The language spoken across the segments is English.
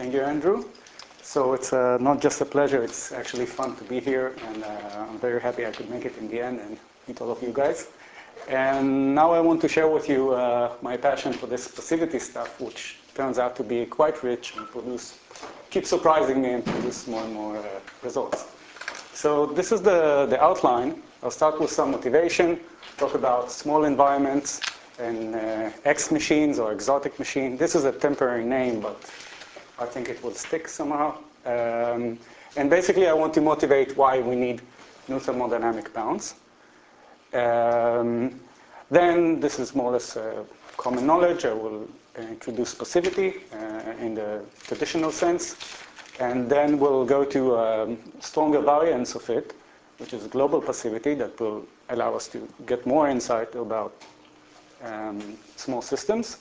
Thank you, Andrew. So it's not just a pleasure, it's actually fun to be here, and I'm very happy I could make it in the end and meet all of you guys. And now I want to share with you my passion for this passivity stuff, which turns out to be quite rich and keeps surprising me and produce more and more results. So this is the outline. I'll start with some motivation, talk about small environments and X machines or exotic machine. This is a temporary name, but I think it will stick somehow. And basically, I want to motivate why we need new thermodynamic bounds. Then this is more or less common knowledge. I will introduce passivity in the traditional sense. And then we'll go to a stronger variance of it, which is global passivity, that will allow us to get more insight about small systems.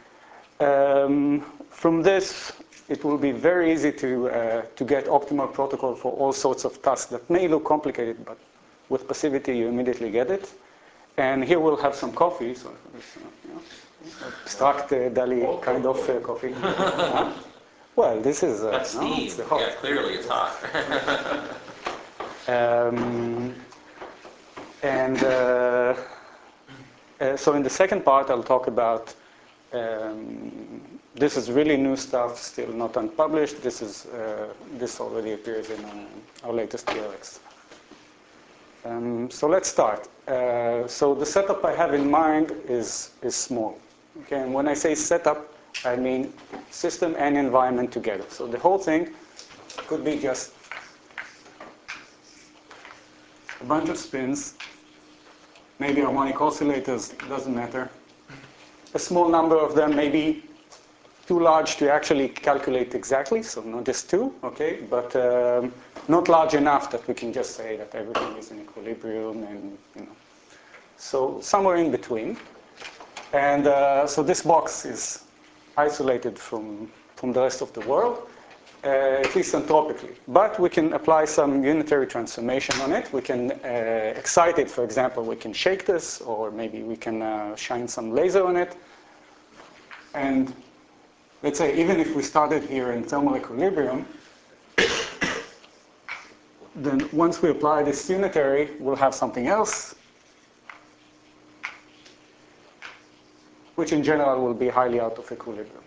From this, it will be very easy to get optimal protocol for all sorts of tasks that may look complicated, but with passivity you immediately get it. And here we'll have some coffee, so abstract Dali kind of coffee. Well, this is that's steam. It's the hot. Yeah, clearly it's hot. So in the second part, I'll talk about this is really new stuff, still not unpublished. This already appears in our latest TRX. So let's start. So the setup I have in mind is small. Okay, and when I say setup, I mean system and environment together. So the whole thing could be just a bunch of spins, maybe harmonic oscillators, doesn't matter. A small number of them, maybe too large to actually calculate exactly, so not just two, okay, but not large enough that we can just say that everything is in equilibrium, and so somewhere in between. And so this box is isolated from the rest of the world, at least entropically. But we can apply some unitary transformation on it. We can excite it, for example. We can shake this, or maybe we can shine some laser on it. And let's say even if we started here in thermal equilibrium, then once we apply this unitary, we'll have something else, which in general will be highly out of equilibrium.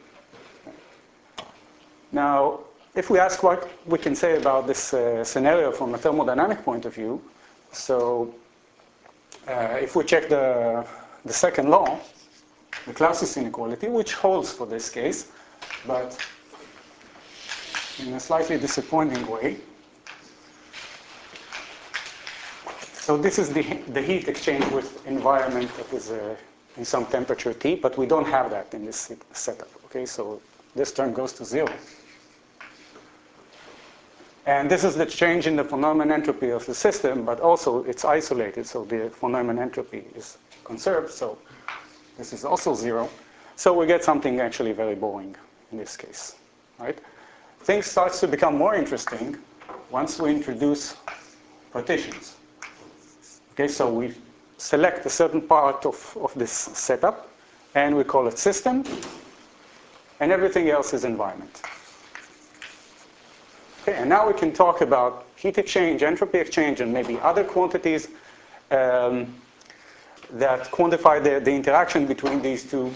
Now, if we ask what we can say about this scenario from a thermodynamic point of view, so if we check the second law, the Clausius inequality, which holds for this case, but in a slightly disappointing way. So this is the heat exchange with environment that is in some temperature T, but we don't have that in this setup. Okay, so this term goes to 0. And this is the change in the von Neumann entropy of the system, but also it's isolated, so the von Neumann entropy is conserved, so this is also 0. So we get something actually very boring in this case, right? Things starts to become more interesting once we introduce partitions. Okay, so we select a certain part of this setup, and we call it system, and everything else is environment. Okay, and now we can talk about heat exchange, entropy exchange, and maybe other quantities that quantify the interaction between these two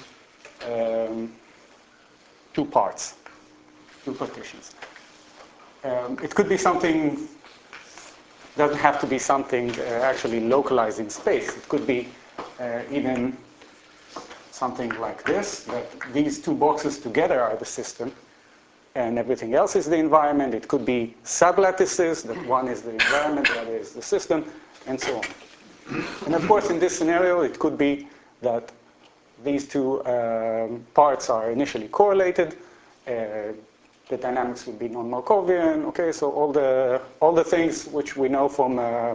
parts, two partitions. It could be something, doesn't have to be something actually localized in space. It could be even something like this, that these two boxes together are the system and everything else is the environment. It could be sublattices, that one is the environment, the other is the system, and so on. And of course, in this scenario, it could be that these two parts are initially correlated. The dynamics would be non-Markovian. Okay, so all the things which we know from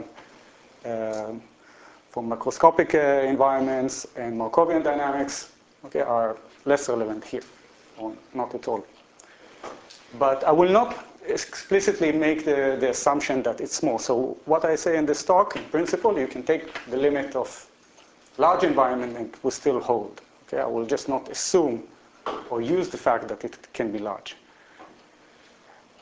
macroscopic environments and Markovian dynamics, okay, are less relevant here, or not at all. But I will not explicitly make the assumption that it's small. So what I say in this talk, in principle, you can take the limit of large environment and it will still hold. Okay, I will just not assume or use the fact that it can be large.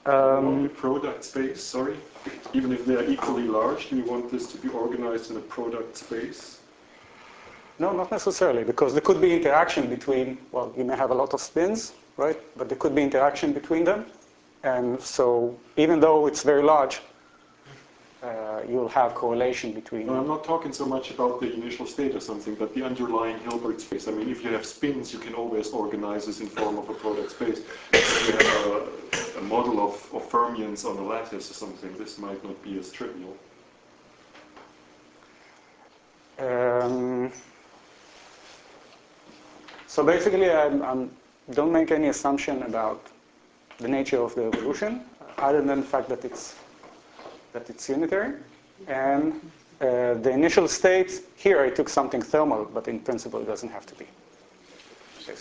You want the product space, sorry? Even if they're equally large, do you want this to be organized in a product space? No, not necessarily, because there could be interaction between, well, you may have a lot of spins, right? But there could be interaction between them. And so even though it's very large, you'll have correlation between I'm not talking so much about the initial state or something, but the underlying Hilbert space. I mean, if you have spins, you can always organize this in form of a product space. If you have a model of fermions on a lattice or something, this might not be as trivial. So basically, I don't make any assumption about the nature of the evolution, other than the fact that it's unitary. And the initial state, here I took something thermal, but in principle it doesn't have to be. Okay,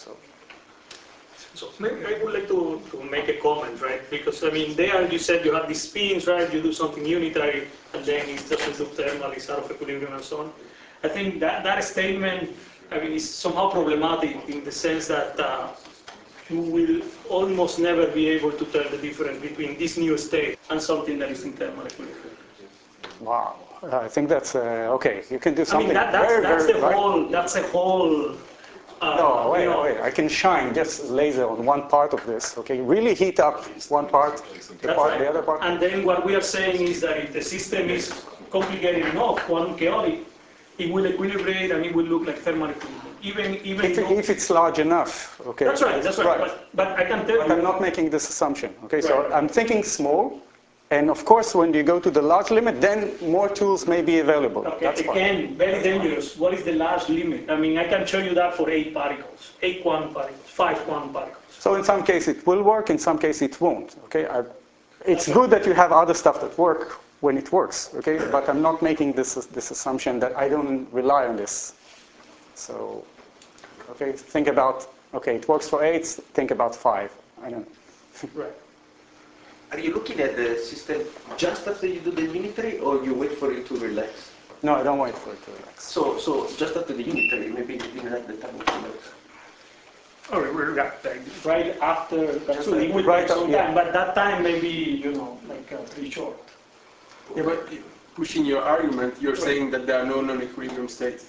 so maybe I would like to make a comment, right? Because, I mean, there you said you have these spins, right? You do something unitary, and then it doesn't look thermal, it's out of equilibrium and so on. I think that statement, I mean, is somehow problematic in the sense that you will almost never be able to tell the difference between this new state and something that is in thermal equilibrium. Wow, I think that's okay. You can do something. I mean, that's the whole. No, wait. I can shine just laser on one part of this. Okay, really heat up one part, the other part. And then what we are saying is that if the system is complicated enough, quantum chaotic, it will equilibrate and it will look like thermal equilibrium. Even if it's large enough, okay. That's right. But I can tell you. But I'm not making this assumption. Okay, so I'm thinking small. And of course, when you go to the large limit, then more tools may be available. Okay, that's again, fine. very dangerous. What is the large limit? I mean, I can show you that for 8 particles, 8 quantum particles, 5 quantum particles. So in some cases it will work, in some cases it won't. Okay, it's good that you have other stuff that work when it works. Okay, but I'm not making this assumption that I don't rely on this. So, okay, think about, okay, it works for 8, think about 5. I don't know. Right. Are you looking at the system just after you do the unitary, or you wait for it to relax? No, I don't wait for it to relax. So just after the unitary, maybe you didn't have the time to relax. Or right after, it will take some time, but that time maybe, you know, like pretty short. Yeah, but pushing your argument, you're saying that there are no non-equilibrium states.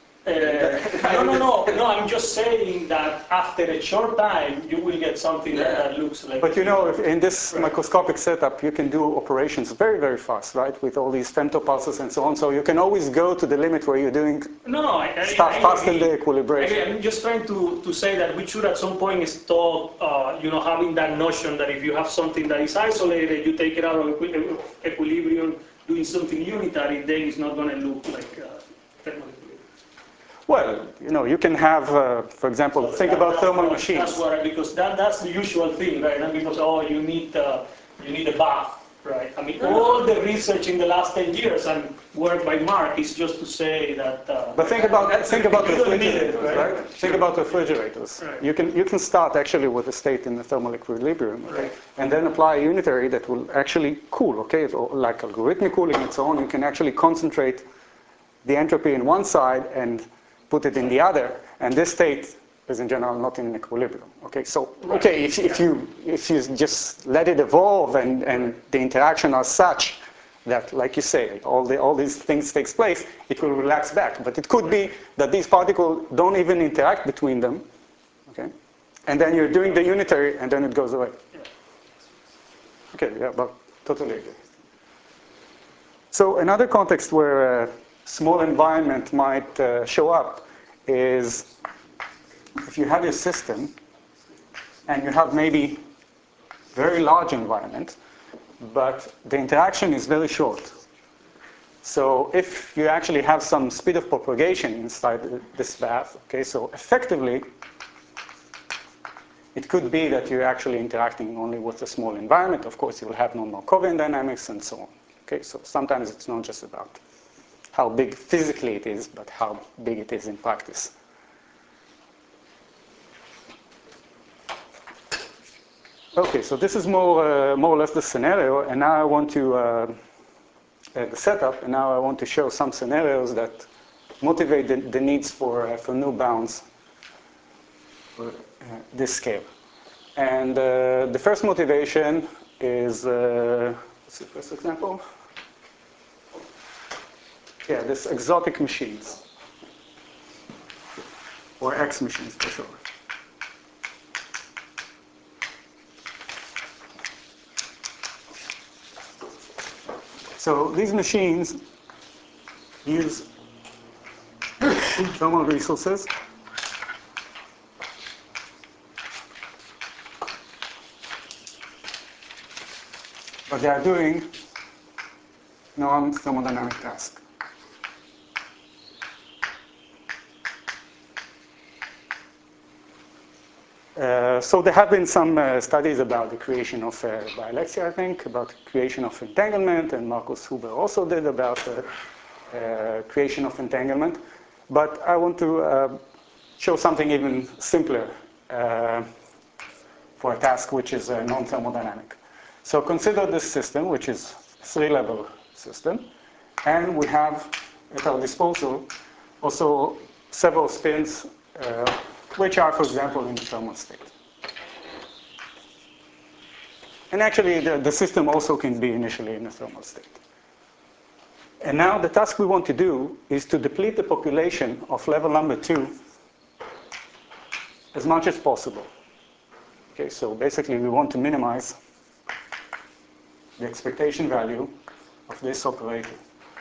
No, I'm just saying that after a short time, you will get something that looks like... But you know, in this microscopic setup, you can do operations very, very fast, right? With all these femtopulses and so on. So you can always go to the limit where you're doing stuff faster than the equilibration. I'm just trying to say that we should at some point stop, you know, having that notion that if you have something that is isolated, you take it out of equilibrium, doing something unitary, then it's not going to look like thermal equilibrium. Well, you know, you can have, for example, think about thermal machines. That's what, because that's the usual thing, right? And because, you need a bath, right? I mean, all the research in the last 10 years and work by Mark is just to say that... but think about refrigerators, right? Think about refrigerators. Right. You can start actually with a state in the thermal equilibrium, okay? Right. And then apply a unitary that will actually cool, okay? So like algorithmic cooling and so on, you can actually concentrate the entropy in one side and put it in the other, and this state is in general not in equilibrium. Okay, so okay, if you just let it evolve and the interaction are such that, like you say, all these things takes place, it will relax back. But it could be that these particles don't even interact between them. Okay, and then you're doing the unitary, and then it goes away. Okay, yeah, but totally agree. So another context where small environment might show up is if you have your system and you have maybe very large environment, but the interaction is very short. So if you actually have some speed of propagation inside this bath, okay, so effectively it could be that you're actually interacting only with a small environment. Of course, you will have no Markovian dynamics and so on. Okay, so sometimes it's not just about how big physically it is, but how big it is in practice. Okay, so this is more or less the scenario, and now I want to the setup, and now I want to show some scenarios that motivate the needs for new bounds for this scale. And the first motivation is, what's the first example? Yeah, this exotic machines, or X machines for sure. So these machines use thermal resources. But they are doing non-thermodynamic tasks. So there have been some studies about the creation of by Alexia, I think, about the creation of entanglement, and Markus Huber also did about the creation of entanglement. But I want to show something even simpler for a task which is non-thermodynamic. So consider this system, which is a three-level system, and we have at our disposal also several spins which are, for example, in the thermal state. And actually, the system also can be initially in a thermal state. And now the task we want to do is to deplete the population of level number 2 as much as possible. Okay, so basically we want to minimize the expectation value of this operator.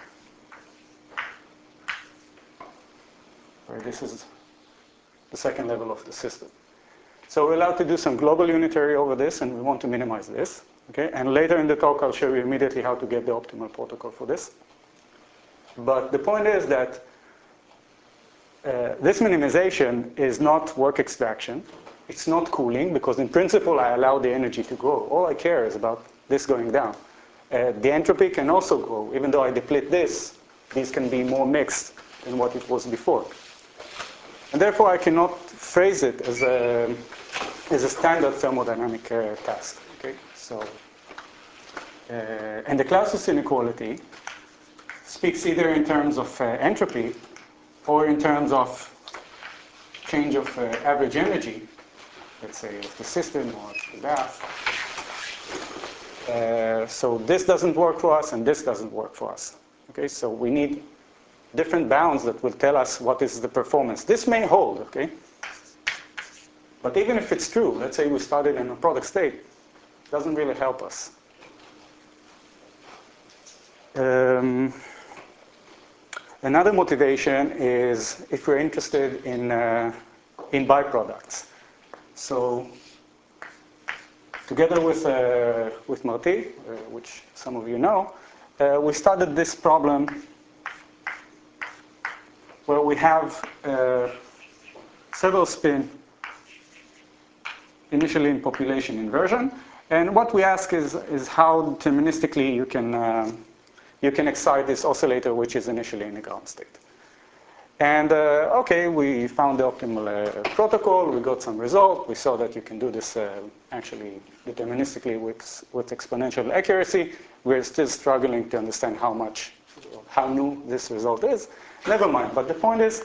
Where this is the second level of the system. So we're allowed to do some global unitary over this, and we want to minimize this. Okay? And later in the talk, I'll show you immediately how to get the optimal protocol for this. But the point is that this minimization is not work extraction. It's not cooling, because in principle, I allow the energy to grow. All I care is about this going down. The entropy can also grow. Even though I deplete this, these can be more mixed than what it was before. And therefore, I cannot phrase it as a standard thermodynamic task. Okay? So, and the Clausius inequality speaks either in terms of entropy or in terms of change of average energy, let's say, of the system or the bath. So this doesn't work for us, and this doesn't work for us. Okay? So we need different bounds that will tell us what is the performance. This may hold, okay? But even if it's true, let's say we started in a product state, it doesn't really help us. Another motivation is if we're interested in byproducts. So together with Marty, which some of you know, we started this problem where we have several spin initially in population inversion, and what we ask is how deterministically you can excite this oscillator which is initially in a ground state. And okay, we found the optimal protocol, we got some result, we saw that you can do this actually deterministically with exponential accuracy. We're still struggling to understand how new this result is. Never mind, but the point is,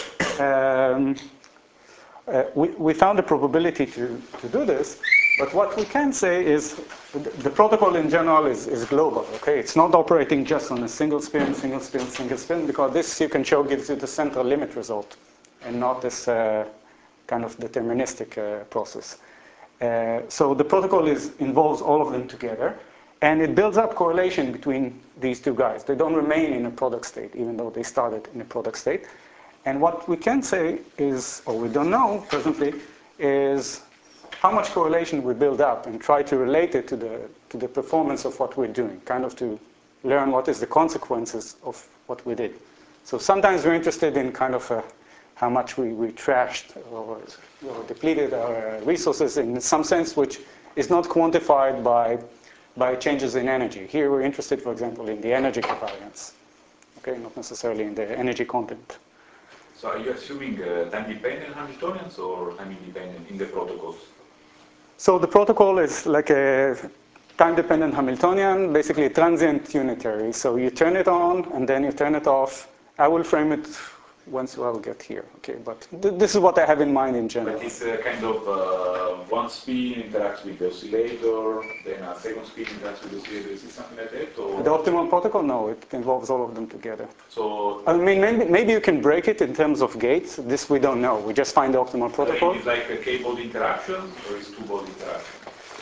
we found the probability to do this, but what we can say is the protocol in general is global, okay? It's not operating just on a single spin, because this you can show gives you the central limit result and not this kind of deterministic process. So the protocol involves all of them together, and it builds up correlation between these two guys. They don't remain in a product state, even though they started in a product state. And what we can say is, or we don't know presently, is how much correlation we build up and try to relate it to the performance of what we're doing, kind of to learn what is the consequences of what we did. So sometimes we're interested in kind of how much we trashed or depleted our resources in some sense, which is not quantified by changes in energy. Here we're interested, for example, in the energy covariance, okay, not necessarily in the energy content. So are you assuming time-dependent Hamiltonians or time-independent in the protocols? So the protocol is like a time-dependent Hamiltonian, basically transient unitary. So you turn it on and then you turn it off. I will frame it once I'll get here. Okay, but this is what I have in mind in general. But it's a kind of one spin interacts with the oscillator, then a second spin interacts with the oscillator. Is it something like that? Or? The optimal protocol? No, it involves all of them together. So I mean, maybe you can break it in terms of gates. This we don't know. We just find the optimal protocol. It's like a k-body interaction, or is two-body interaction?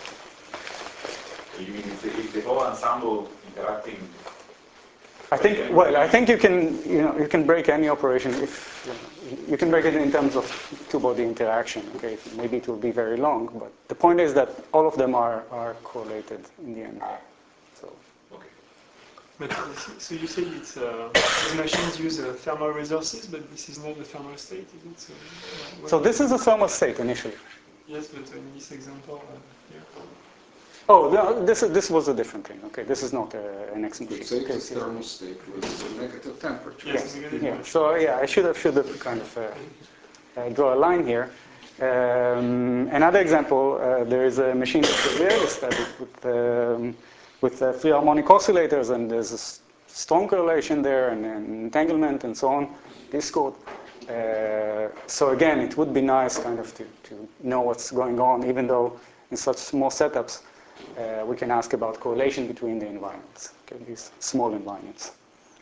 You mean if the whole ensemble interacting? I think you can break any operation if you can break it in terms of two-body interaction. Okay, maybe it will be very long, but the point is that all of them are correlated in the end. So. Okay. But so you say it's these machines use thermal resources, but this is not the thermal state, is it? So this is a thermal state initially. Yes, but in this example, here. Oh, no, this was a different thing. Okay, this is not an X machine. Say Okay, the thermal state with a negative temperature. Yes, yeah. So yeah, I should have kind of draw a line here. Another example, there is a machine that we really studied with free harmonic oscillators, and there's a strong correlation there, and entanglement, and so on. Discord. So again, it would be nice kind of to know what's going on, even though in such small setups. We can ask about correlation between the environments, okay, these small environments.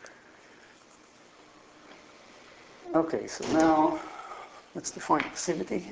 Okay, so now let's define passivity.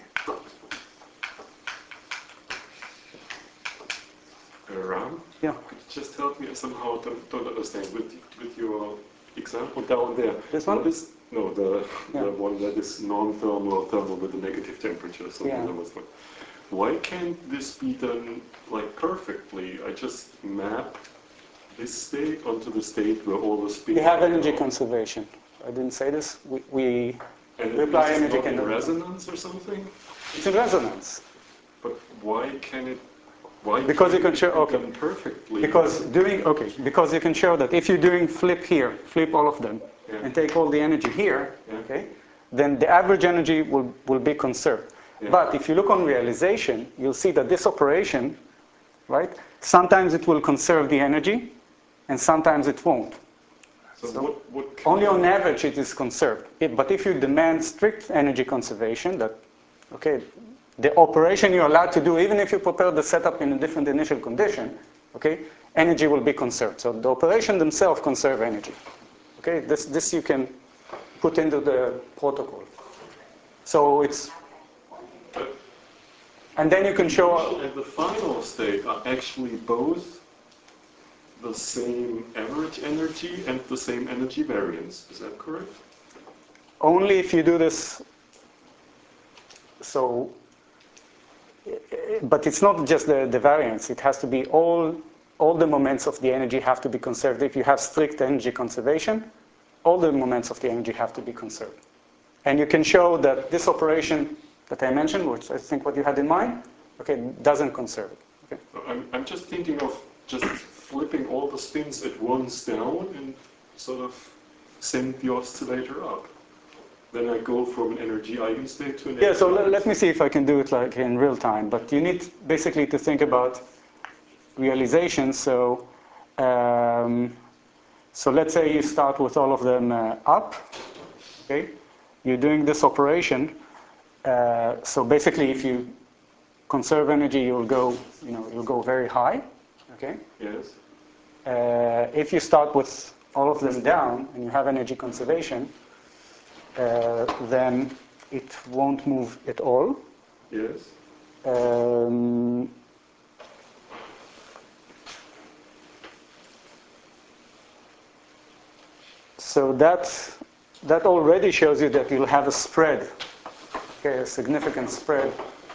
Ram? Yeah. Could you just help me somehow to understand with your example down there? This one? The one that is non-thermal or thermal with a negative temperature. So Yeah. that was one. Why can't this be done like perfectly? I just map this state onto the state where all the spins. We have are energy now. conservation. I didn't say this. We And apply this is energy not in conservation. resonance or something? It's in resonance. But why can it? Why Because you can't can show. it be Okay. done perfectly? Because you can show that if you're doing flip here, flip all of them, Yeah. and take all the energy here, Yeah. okay, then the average energy will be conserved. Yeah. But if you look on realization, you'll see that this operation, right, sometimes it will conserve the energy, and sometimes it won't. So what Only on average it is conserved. But if you demand strict energy conservation, that, okay, the operation you're allowed to do, even if you prepare the setup in a different initial condition, okay, energy will be conserved. So the operation themselves conserve energy. Okay, this you can put into the protocol. So it's, and then you can show. And the final state are actually both the same average energy and the same energy variance. Is that correct? Only if you do this. So, but it's not just the variance. It has to be all the moments of the energy have to be conserved. If you have strict energy conservation, all the moments of the energy have to be conserved. And you can show that this operation that I mentioned, which I think what you had in mind, okay, doesn't conserve it. Okay. I'm just thinking of just flipping all the spins at once down and sort of send the oscillator up. Then I go from an energy eigenstate to an Yeah, so energy let me see if I can do it like in real time. But you need basically to think about realization. So, so let's say you start with all of them up. Okay, you're doing this operation. So basically, if you conserve energy, you'll go very high. Okay. Yes. If you start with all of them down and you have energy conservation, then it won't move at all. Yes. So that already shows you that you'll have a spread, okay, a significant spread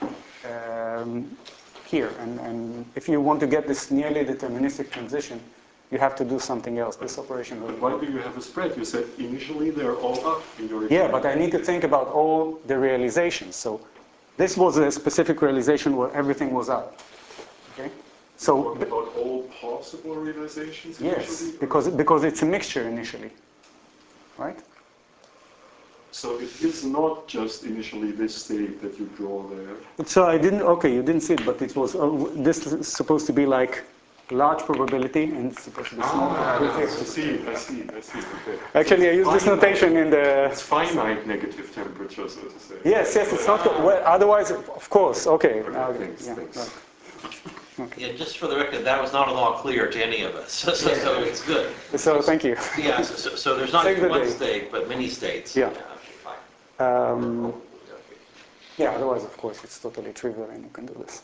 here. And if you want to get this nearly deterministic transition, you have to do something else. This operation will. But why do you have a spread? You said initially they're all up in your. Yeah, but I need to think about all the realizations. So this was a specific realization where everything was up. Okay. So Talking about all possible realizations yes, initially? because it's a mixture initially, right? So it is not just initially this state that you draw there. So I didn't. Okay, you didn't see it, but it was. This is supposed to be like large probability and it's supposed to be small probability. I see, okay. Actually, I use this notation in the... It's finite negative temperature, so to say. Yes, it's not... Well, otherwise, of course, okay. Thanks. Right. Okay. Yeah, just for the record, that was not at all clear to any of us, so it's good. So, thank you. Yeah, so there's not just one state, but many states. Yeah. Okay, fine. Yeah, otherwise, of course, it's totally trivial and you can do this.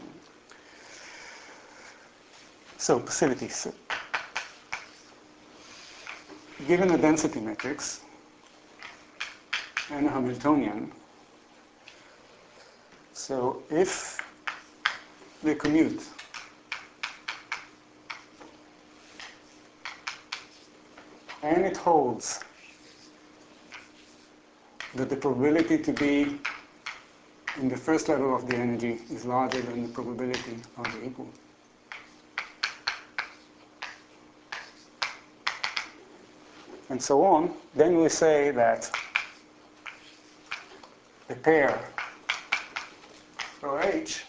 So, passivity. Given a density matrix and a Hamiltonian, so if they commute and it holds that the probability to be in the first level of the energy is larger than the probability of the equal. And so on, then we say that the pair rho h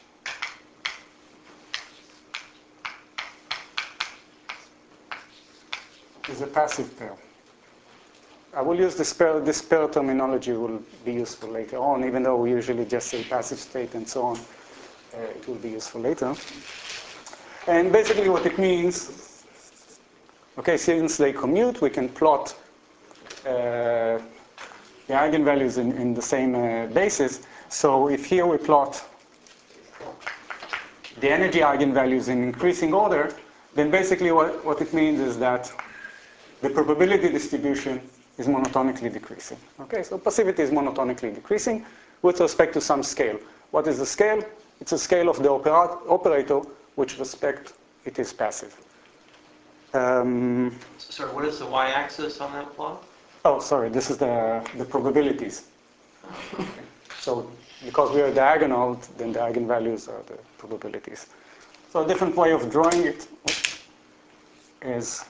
is a passive pair. I will use this pair terminology will be useful later on, even though we usually just say passive state and so on. It will be useful later. And basically what it means, okay, since they commute, we can plot the eigenvalues in the same basis. So if here we plot the energy eigenvalues in increasing order, then basically what it means is that the probability distribution is monotonically decreasing. Okay, so passivity is monotonically decreasing with respect to some scale. What is the scale? It's a scale of the operator which respect it is passive. Sorry, what is the y-axis on that plot? Oh, sorry, this is the probabilities. Okay. So because we are diagonal, then the eigenvalues are the probabilities. So a different way of drawing it is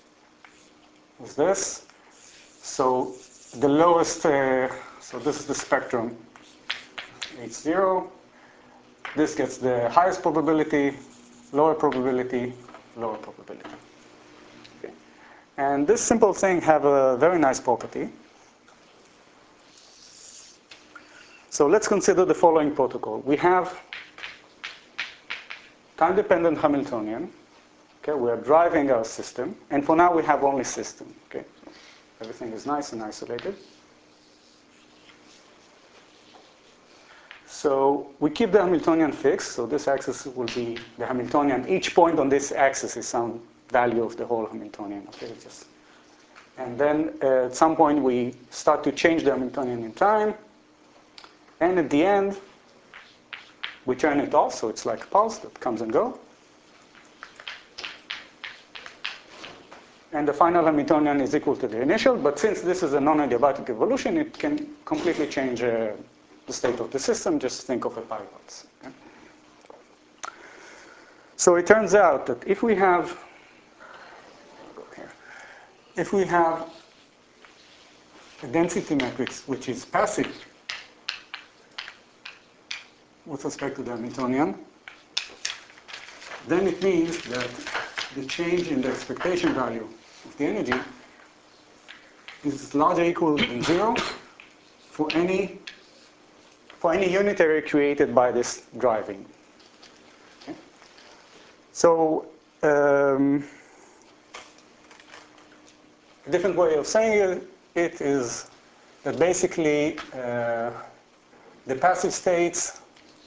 this. So the lowest, so this is the spectrum, H0. This gets the highest probability, lower probability, lower probability. Okay. And this simple thing have a very nice property. So let's consider the following protocol. We have time-dependent Hamiltonian. Okay, we are driving our system, and for now we have only system. Okay, everything is nice and isolated. So we keep the Hamiltonian fixed. So this axis will be the Hamiltonian. Each point on this axis is some value of the whole Hamiltonian. Okay, and then at some point we start to change the Hamiltonian in time, and at the end we turn it off. So it's like a pulse that comes and goes. And the final Hamiltonian is equal to the initial, but since this is a non-adiabatic evolution, it can completely change the state of the system. Just think of a pi pulse. Okay? So it turns out that if we have a density matrix which is passive with respect to the Hamiltonian, then it means that the change in the expectation value of the energy is larger or equal than 0 for any unitary created by this driving. Okay? So a different way of saying it is that basically the passive states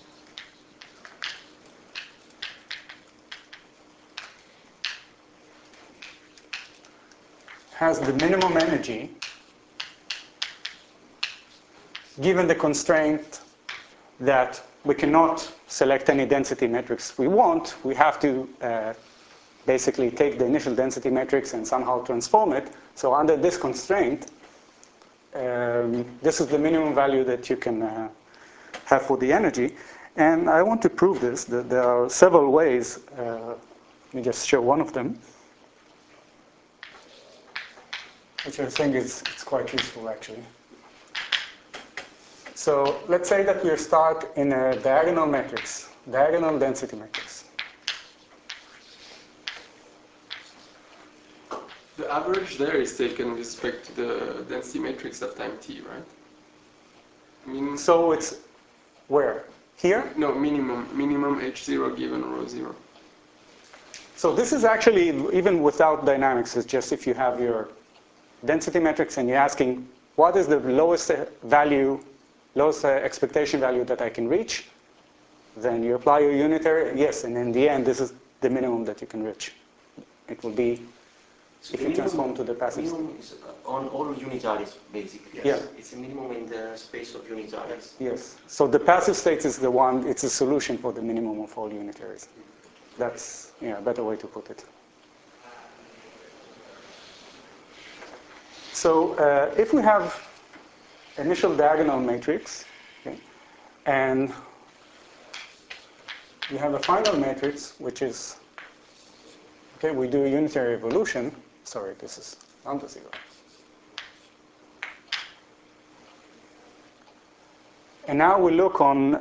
has the minimum energy given the constraint that we cannot select any density matrix we want. We have to basically take the initial density matrix and somehow transform it. So under this constraint, this is the minimum value that you can have for the energy. And I want to prove this, that there are several ways. Let me just show one of them, which I think is quite useful actually. So let's say that we start in a diagonal matrix, diagonal density matrix. The average there is taken with respect to the density matrix at time t, right? I mean, So it's where? Here? no, minimum h0 given rho 0. So this is actually, even without dynamics, it's just if you have your density matrix and you're asking what is the lowest value, lowest expectation value that I can reach, then you apply your unitary, yes, and in the end this is the minimum that you can reach. It will be, So if the you transform to the passive minimum is on all unitaries, basically. Yeah. It's a minimum in the space of unitaries. Yes. So the passive state is the one, it's a solution for the minimum of all unitaries. That's a better way to put it. So if we have initial diagonal matrix, okay, and we have a final matrix, which is, okay, we do a unitary evolution. Sorry, this is lambda 0. And now we look on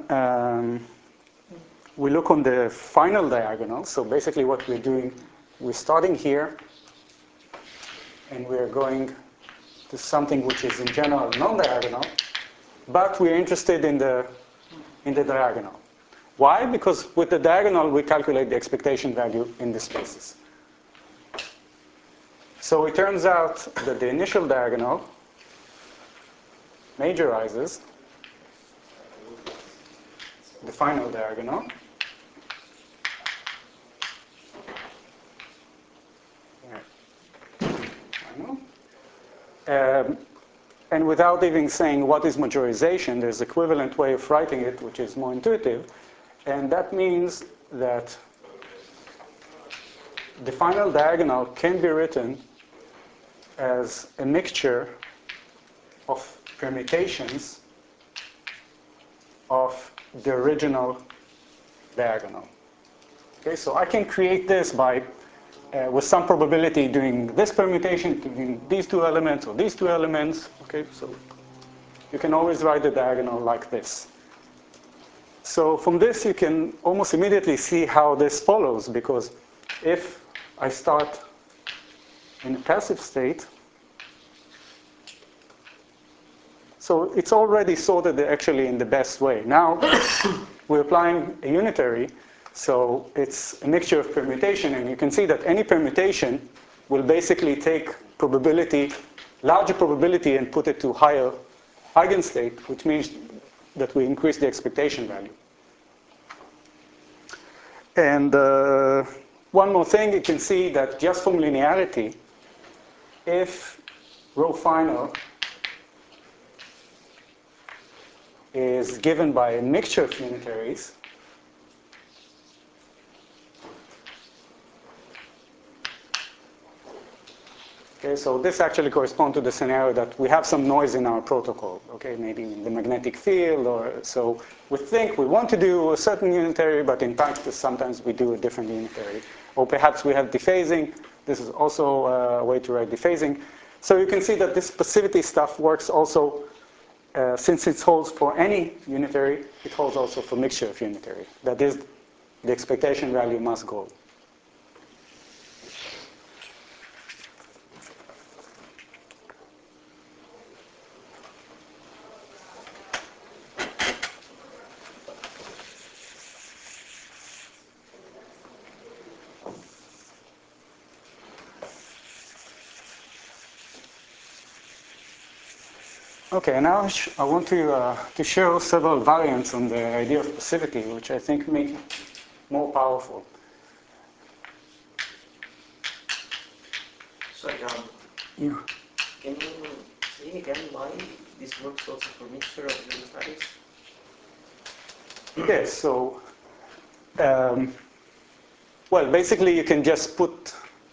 the final diagonal. So basically, what we're doing, we're starting here, and we're going to something which is in general non-diagonal, but we're interested in the diagonal. Why? Because with the diagonal, we calculate the expectation value in the spaces. So it turns out that the initial diagonal majorizes the final diagonal. And without even saying what is majorization, there's an equivalent way of writing it, which is more intuitive. And that means that the final diagonal can be written as a mixture of permutations of the original diagonal. Okay, so I can create this by, with some probability, doing this permutation between these two elements or these two elements. Okay, so you can always write the diagonal like this. So from this, you can almost immediately see how this follows, because if I start in a passive state, so it's already sorted actually in the best way. Now we're applying a unitary, so it's a mixture of permutation, and you can see that any permutation will basically take probability, larger probability, and put it to higher eigenstate, which means that we increase the expectation value. And one more thing, you can see that just from linearity, if rho final is given by a mixture of unitaries, okay, so this actually corresponds to the scenario that we have some noise in our protocol, okay, maybe in the magnetic field, or so we think we want to do a certain unitary, but in practice sometimes we do a different unitary. Or perhaps we have dephasing. This is also a way to write dephasing. So you can see that this passivity stuff works also, since it holds for any unitary, it holds also for mixture of unitary. That is, the expectation value must go. Okay, now I want to show several variants on the idea of passivity, which I think make it more powerful. Sorry, Yeah. can you say again why this works also for mixture of unitaries? Yes, so, well, basically you can just put,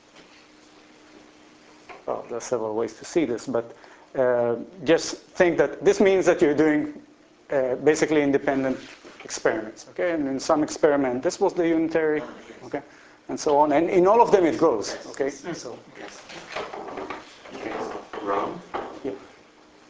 well, there are several ways to see this, but just think that this means that you're doing basically independent experiments, okay? And in some experiment, this was the unitary, okay? And so on, and in all of them it goes, okay? So, Ram, yeah.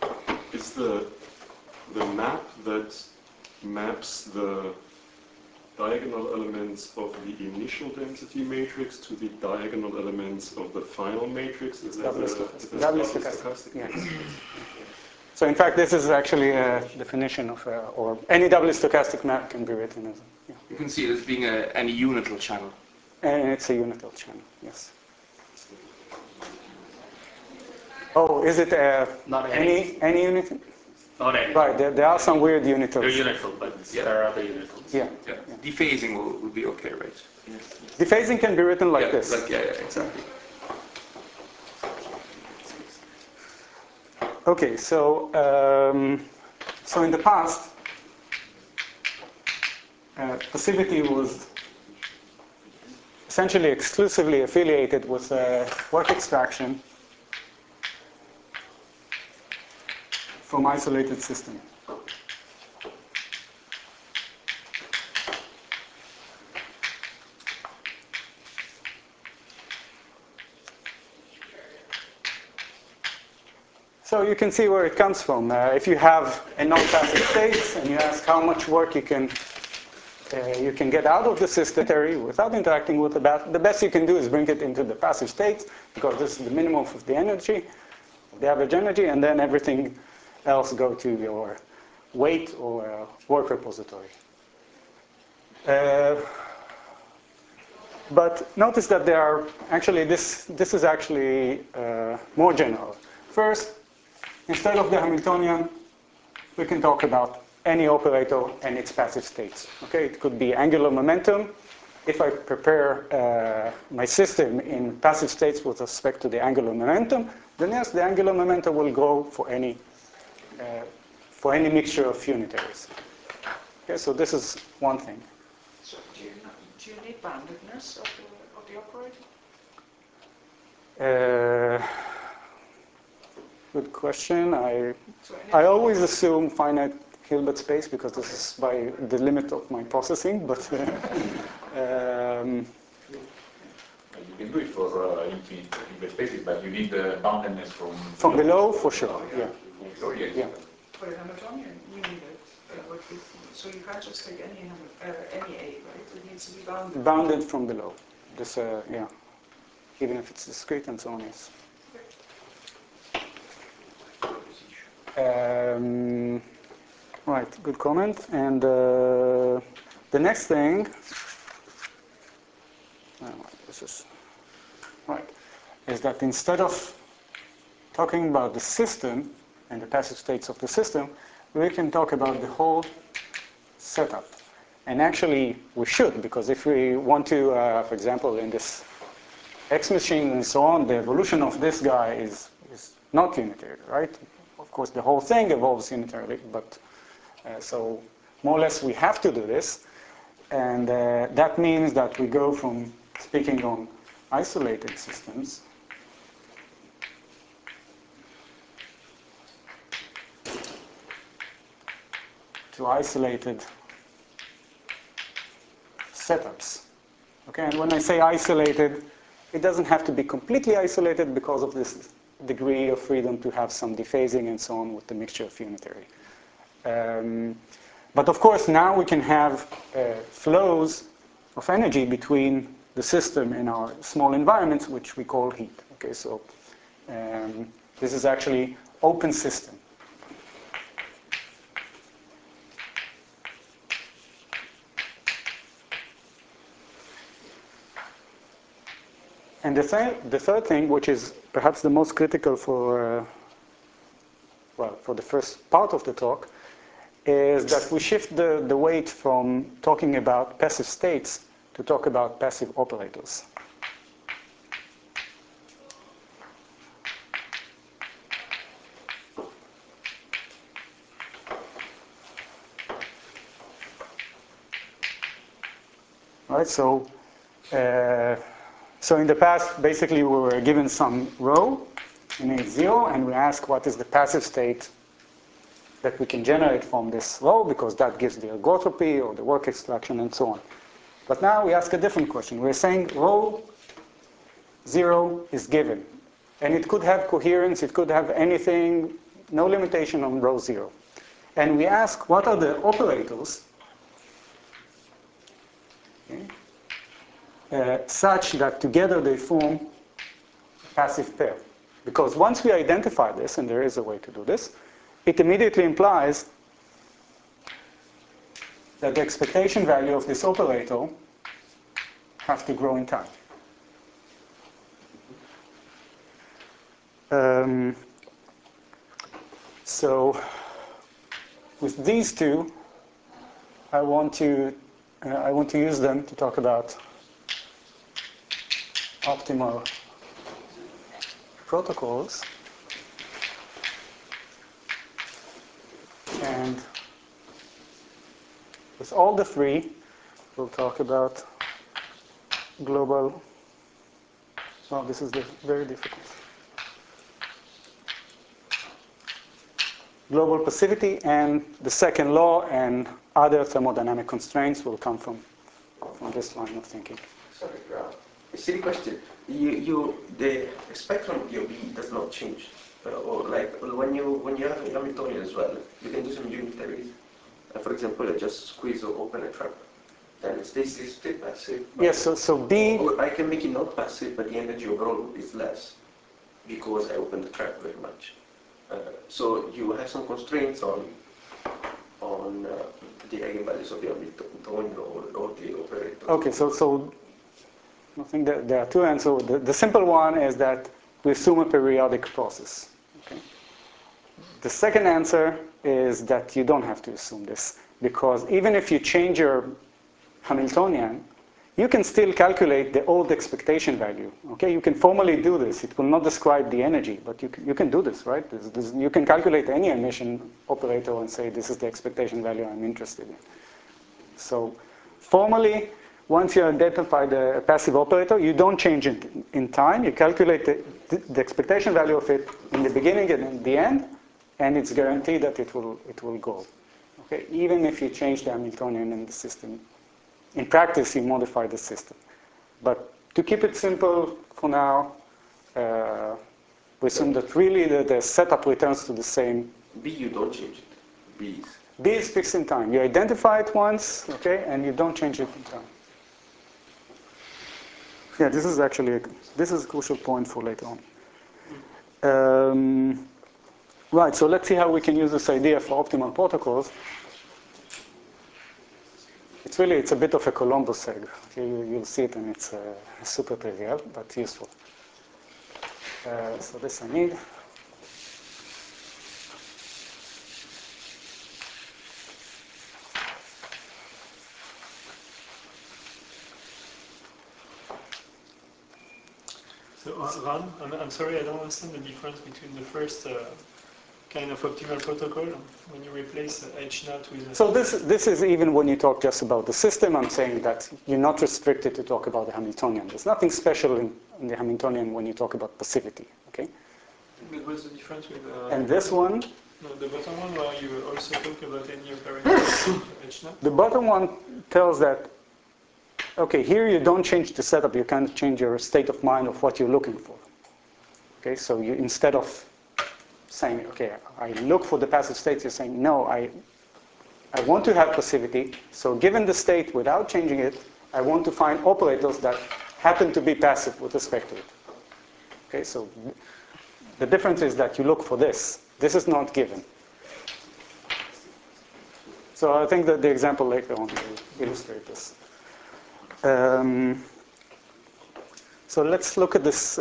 is the map that maps the diagonal elements of the initial density matrix to the diagonal elements of the final matrix? Is that Doubly stochastic. Yes. So in fact, this is actually a definition of, or any doubly stochastic map can be written as, yeah. You can see it as being any unital channel. And it's a unital channel, yes. Oh, is it Not any unit? Not any. Right, there are some weird unitals. They're unital, but there are other unitals. Yeah. Dephasing would be okay, right? Dephasing can be written like this. Exactly. Okay, so so in the past, passivity was essentially exclusively affiliated with work extraction from isolated system. So you can see where it comes from. If you have a non-passive state and you ask how much work you can get out of the system without interacting with the best you can do is bring it into the passive state, because this is the minimum of the energy, of the average energy, and then everything else go to your weight or work repository. But notice that there are actually, this is actually more general. First, instead of the Hamiltonian, we can talk about any operator and its passive states. Okay, it could be angular momentum. If I prepare my system in passive states with respect to the angular momentum, then yes, the angular momentum will go for any mixture of unitaries. Okay, so this is one thing. So do you need boundedness of the operator? Good question. I always assume finite Hilbert space because this is by the limit of my processing, but you can do it for infinite spaces, but you need the boundedness from below for sure. Yeah. Oh, yes. Yeah. For the Hamiltonian, you need it. So you can't just take any A, right? It needs to be bounded. Bounded from below. This, yeah. Even if it's discrete and so on, yes. Right, good comment. And the next thing, is that instead of talking about the system and the passive states of the system, we can talk about the whole setup. And actually, we should, because if we want to, for example, in this X machine and so on, the evolution of this guy is not unitary, right? Of course, the whole thing evolves unitarily, but so more or less we have to do this. And that means that we go from speaking on isolated systems to isolated setups. Okay, and when I say isolated, it doesn't have to be completely isolated because of this degree of freedom to have some dephasing and so on with the mixture of unitary. But of course, now we can have flows of energy between the system and our small environments, which we call heat. Okay, so this is actually open system. And the third thing, which is perhaps the most critical for the first part of the talk, is that we shift the weight from talking about passive states to talk about passive operators. Right, so in the past, basically we were given some rho in H0, and we ask what is the passive state that we can generate from this rho, because that gives the ergotropy or the work extraction and so on. But now we ask a different question. We're saying rho 0 is given, and it could have coherence, it could have anything, no limitation on rho 0. And we ask what are the operators such that together they form a passive pair. Because once we identify this, and there is a way to do this, it immediately implies that the expectation value of this operator has to grow in time. So with these two, I want to use them to talk about optimal protocols. And with all the three, we'll talk about global. Oh, this is very difficult. Global passivity, and the second law and other thermodynamic constraints will come from this line of thinking. Sorry, a silly question. The spectrum of your B does not change, or like when you have a Hamiltonian as well, you can do some unitaries. For example, I just squeeze or open a trap, then it stays still passive. Yes, so B. Or I can make it not passive, but the energy overall is less because I open the trap very much. So you have some constraints on the eigenvalues of the Hamiltonian or the operator. Okay, so I think that there are two answers. The simple one is that we assume a periodic process. Okay? The second answer is that you don't have to assume this, because even if you change your Hamiltonian, you can still calculate the old expectation value. Okay, you can formally do this. It will not describe the energy, but you can do this, right? You can calculate any emission operator and say this is the expectation value I'm interested in. So formally, once you identify the passive operator, you don't change it in time. You calculate the expectation value of it in the beginning and in the end, and it's guaranteed that it will go. Okay, even if you change the Hamiltonian in the system. In practice, you modify the system. But to keep it simple for now, we assume that really the setup returns to the same. B, you don't change it. B is fixed in time. You identify it once, okay, and you don't change it in time. Yeah, this is actually a crucial point for later on. Right, so let's see how we can use this idea for optimal protocols. It's a bit of a Columbus egg. You'll see it, and it's super trivial, but useful. So this I need. So Ran, I'm sorry, I don't understand the difference between the first kind of optimal protocol when you replace H0 with a... So this is even when you talk just about the system. I'm saying that you're not restricted to talk about the Hamiltonian. There's nothing special in the Hamiltonian when you talk about passivity. Okay. But what's the difference with? And this one. No, the bottom one where you also talk about any operator H0. The bottom one tells that. Okay, here you don't change the setup. You can't change your state of mind of what you're looking for. Okay, so you instead of saying, okay, I look for the passive states, you're saying, no, I want to have passivity, so given the state without changing it, I want to find operators that happen to be passive with respect to it. Okay, so the difference is that you look for this. This is not given. So I think that the example later on will illustrate this. So let's look at this.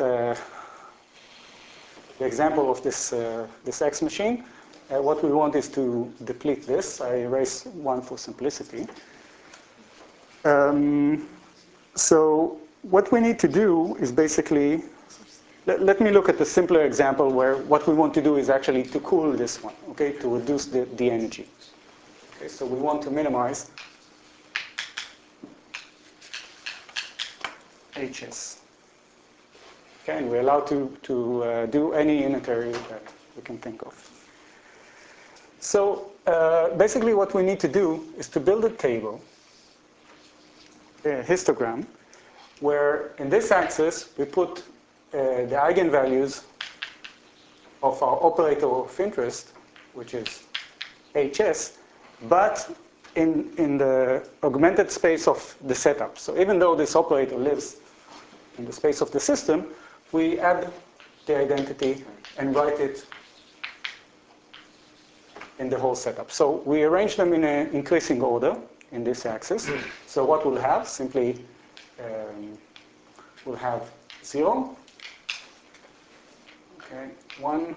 The example of this X machine. What we want is to deplete this. I erase one for simplicity. So what we need to do is basically, let me look at the simpler example where what we want to do is actually to cool this one, okay, to reduce the energy. Okay, so we want to minimize HS. Okay, and we're allowed to do any unitary that we can think of. So basically what we need to do is to build a table, a histogram, where in this axis we put the eigenvalues of our operator of interest, which is HS, but in the augmented space of the setup. So even though this operator lives in the space of the system, we add the identity and write it in the whole setup. So we arrange them in an increasing order in this axis. So what we'll have, simply, we'll have 0, okay, 1,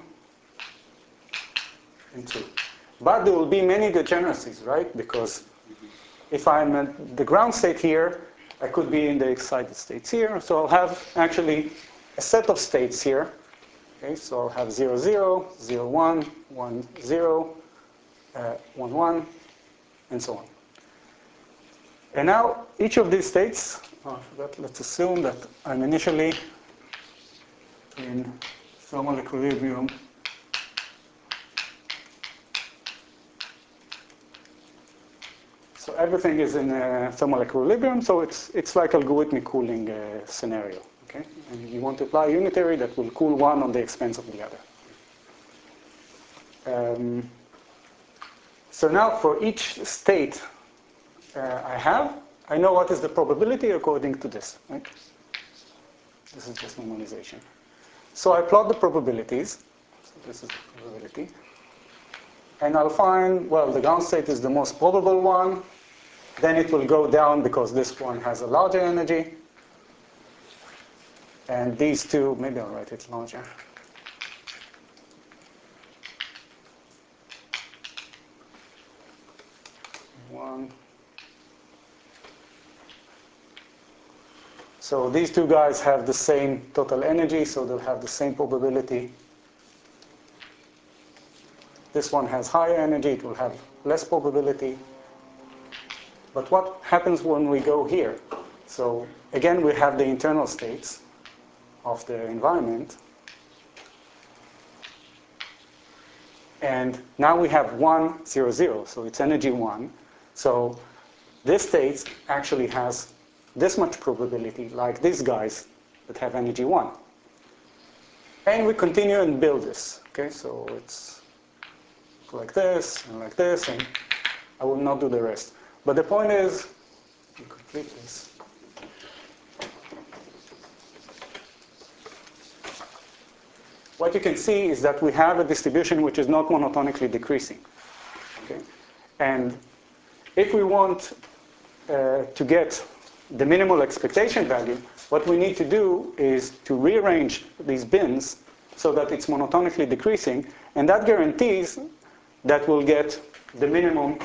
and 2. But there will be many degeneracies, right? Because if I'm at the ground state here, I could be in the excited states here. So I'll have actually a set of states here. Okay, so I'll have 0, 0, 0, 1, 1, 0, 1, 1, and so on. And now each of these states, let's assume that I'm initially in thermal equilibrium So everything is in thermal equilibrium, so it's like algorithmic cooling scenario. Okay? And you want to apply a unitary that will cool one on the expense of the other. So now for each state I know what is the probability according to this. Right? This is just normalization. So I plot the probabilities. So this is the probability. And I'll find, well, the ground state is the most probable one. Then it will go down because this one has a larger energy. And these two, maybe I'll write it larger. One. So these two guys have the same total energy, so they'll have the same probability. This one has higher energy, it will have less probability. But what happens when we go here? So again, we have the internal states of the environment. And now we have 1, 0, 0, so it's energy 1. So this state actually has this much probability, like these guys that have energy 1. And we continue and build this. Okay, so it's like this, and I will not do the rest. But the point is, you complete this. What you can see is that we have a distribution which is not monotonically decreasing. Okay? And if we want to get the minimal expectation value, what we need to do is to rearrange these bins so that it's monotonically decreasing, and that guarantees that we'll get the minimum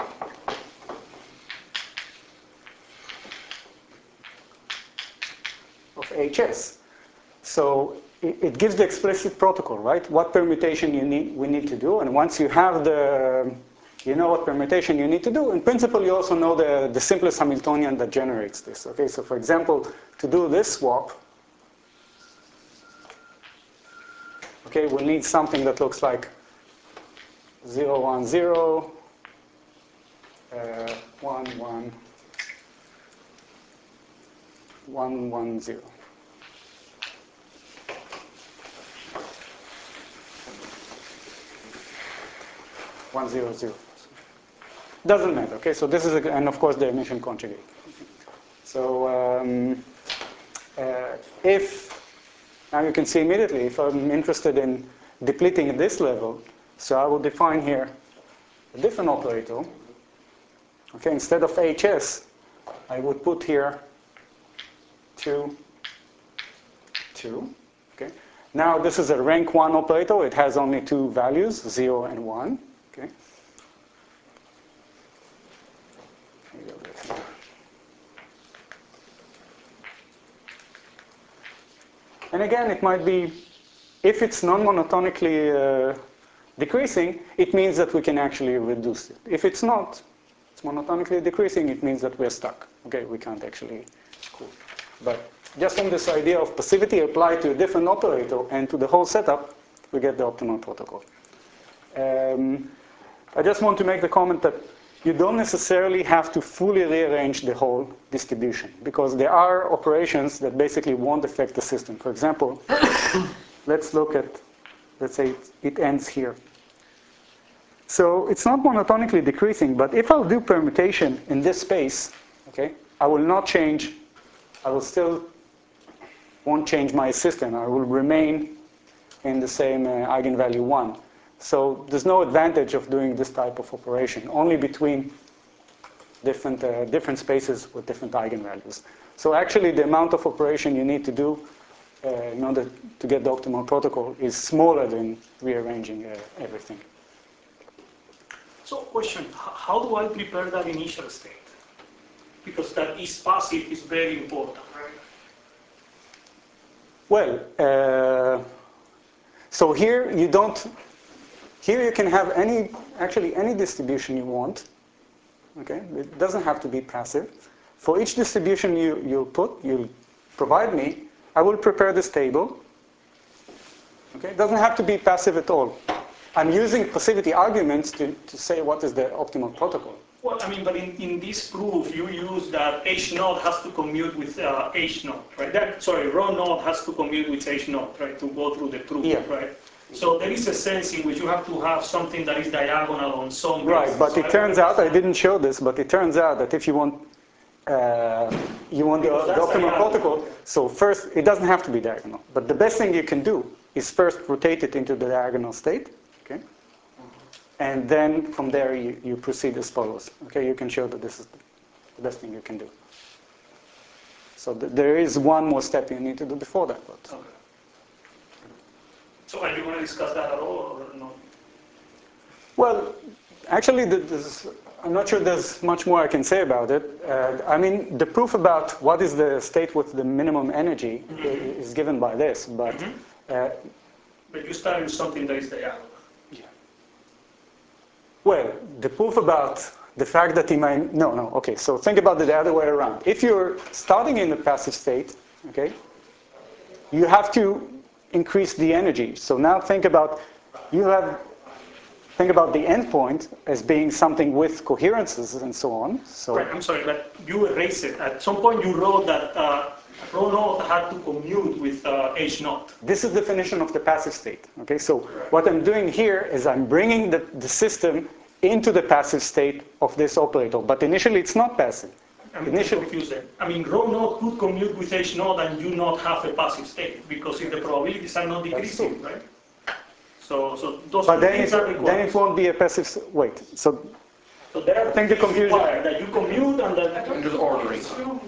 of HS. So it gives the explicit protocol, right? What permutation we need to do, and once you have you know what permutation you need to do. In principle, you also know the simplest Hamiltonian that generates this. Okay, so for example, to do this swap, okay, we'll need something that looks like 0, 1, 0, 1, 1, 1, 1, 0. One zero zero. Doesn't matter. Okay, so this is and of course the emission conjugate. So if now you can see immediately if I'm interested in depleting at this level, so I will define here a different operator. Okay, instead of HS, I would put here 2, 2. Okay. Now this is a rank 1 operator. It has only two values, 0 and 1. Okay. And again, it might be, if it's non-monotonically decreasing, it means that we can actually reduce it. If it's not, it's monotonically decreasing, it means that we're stuck. Okay, we can't actually cool. But just from this idea of passivity applied to a different operator and to the whole setup, we get the optimal protocol. I just want to make the comment that you don't necessarily have to fully rearrange the whole distribution, because there are operations that basically won't affect the system. For example, let's look at, let's say it ends here. So it's not monotonically decreasing, but if I'll do permutation in this space, okay, I will not change, I will still won't change my system. I will remain in the same eigenvalue 1. So there's no advantage of doing this type of operation, only between different spaces with different eigenvalues. So actually the amount of operation you need to do in order to get the optimal protocol is smaller than rearranging everything. So question, how do I prepare that initial state? Because that is passive is very important, right? Well, so here you don't, here you can have actually any distribution you want. Okay, it doesn't have to be passive. For each distribution you'll provide me, I will prepare this table. Okay, it doesn't have to be passive at all. I'm using passivity arguments to say what is the optimal protocol. Well, I mean, but in this proof, you use that H naught has to commute with H naught, right? Sorry, rho naught has to commute with H naught, right, to go through the proof, yeah. right? So there is a sense in which you have to have something that is diagonal on some basis. Right, but it turns out, I didn't show this, but it turns out that if you want the optimal protocol, so first, it doesn't have to be diagonal, but the best thing you can do is first rotate it into the diagonal state, okay? And then from there you proceed as follows. Okay, you can show that this is the best thing you can do. So there is one more step you need to do before that. But. Okay. So are you going to discuss that at all or not? Well, actually, I'm not sure there's much more I can say about it. I mean, the proof about what is the state with the minimum energy is given by this, but... but you start with something that is diagonal. Well, the proof about the fact that okay, so think about it the other way around. If you're starting in the passive state, okay, you have to increase the energy. So now think about the endpoint as being something with coherences and so on. So right, I'm sorry, but you erase it. At some point you wrote that rho naught had to commute with H naught. This is the definition of the passive state. Okay, so what I'm doing here is I'm bringing the system into the passive state of this operator, but initially it's not passive. I'm confused there. I mean, rho naught could commute with H naught and you not have a passive state, because if the probabilities are not decreasing, right? So those but things are required. then it won't be a passive. Wait, so there are I think the confusion that you commute and then just ordering.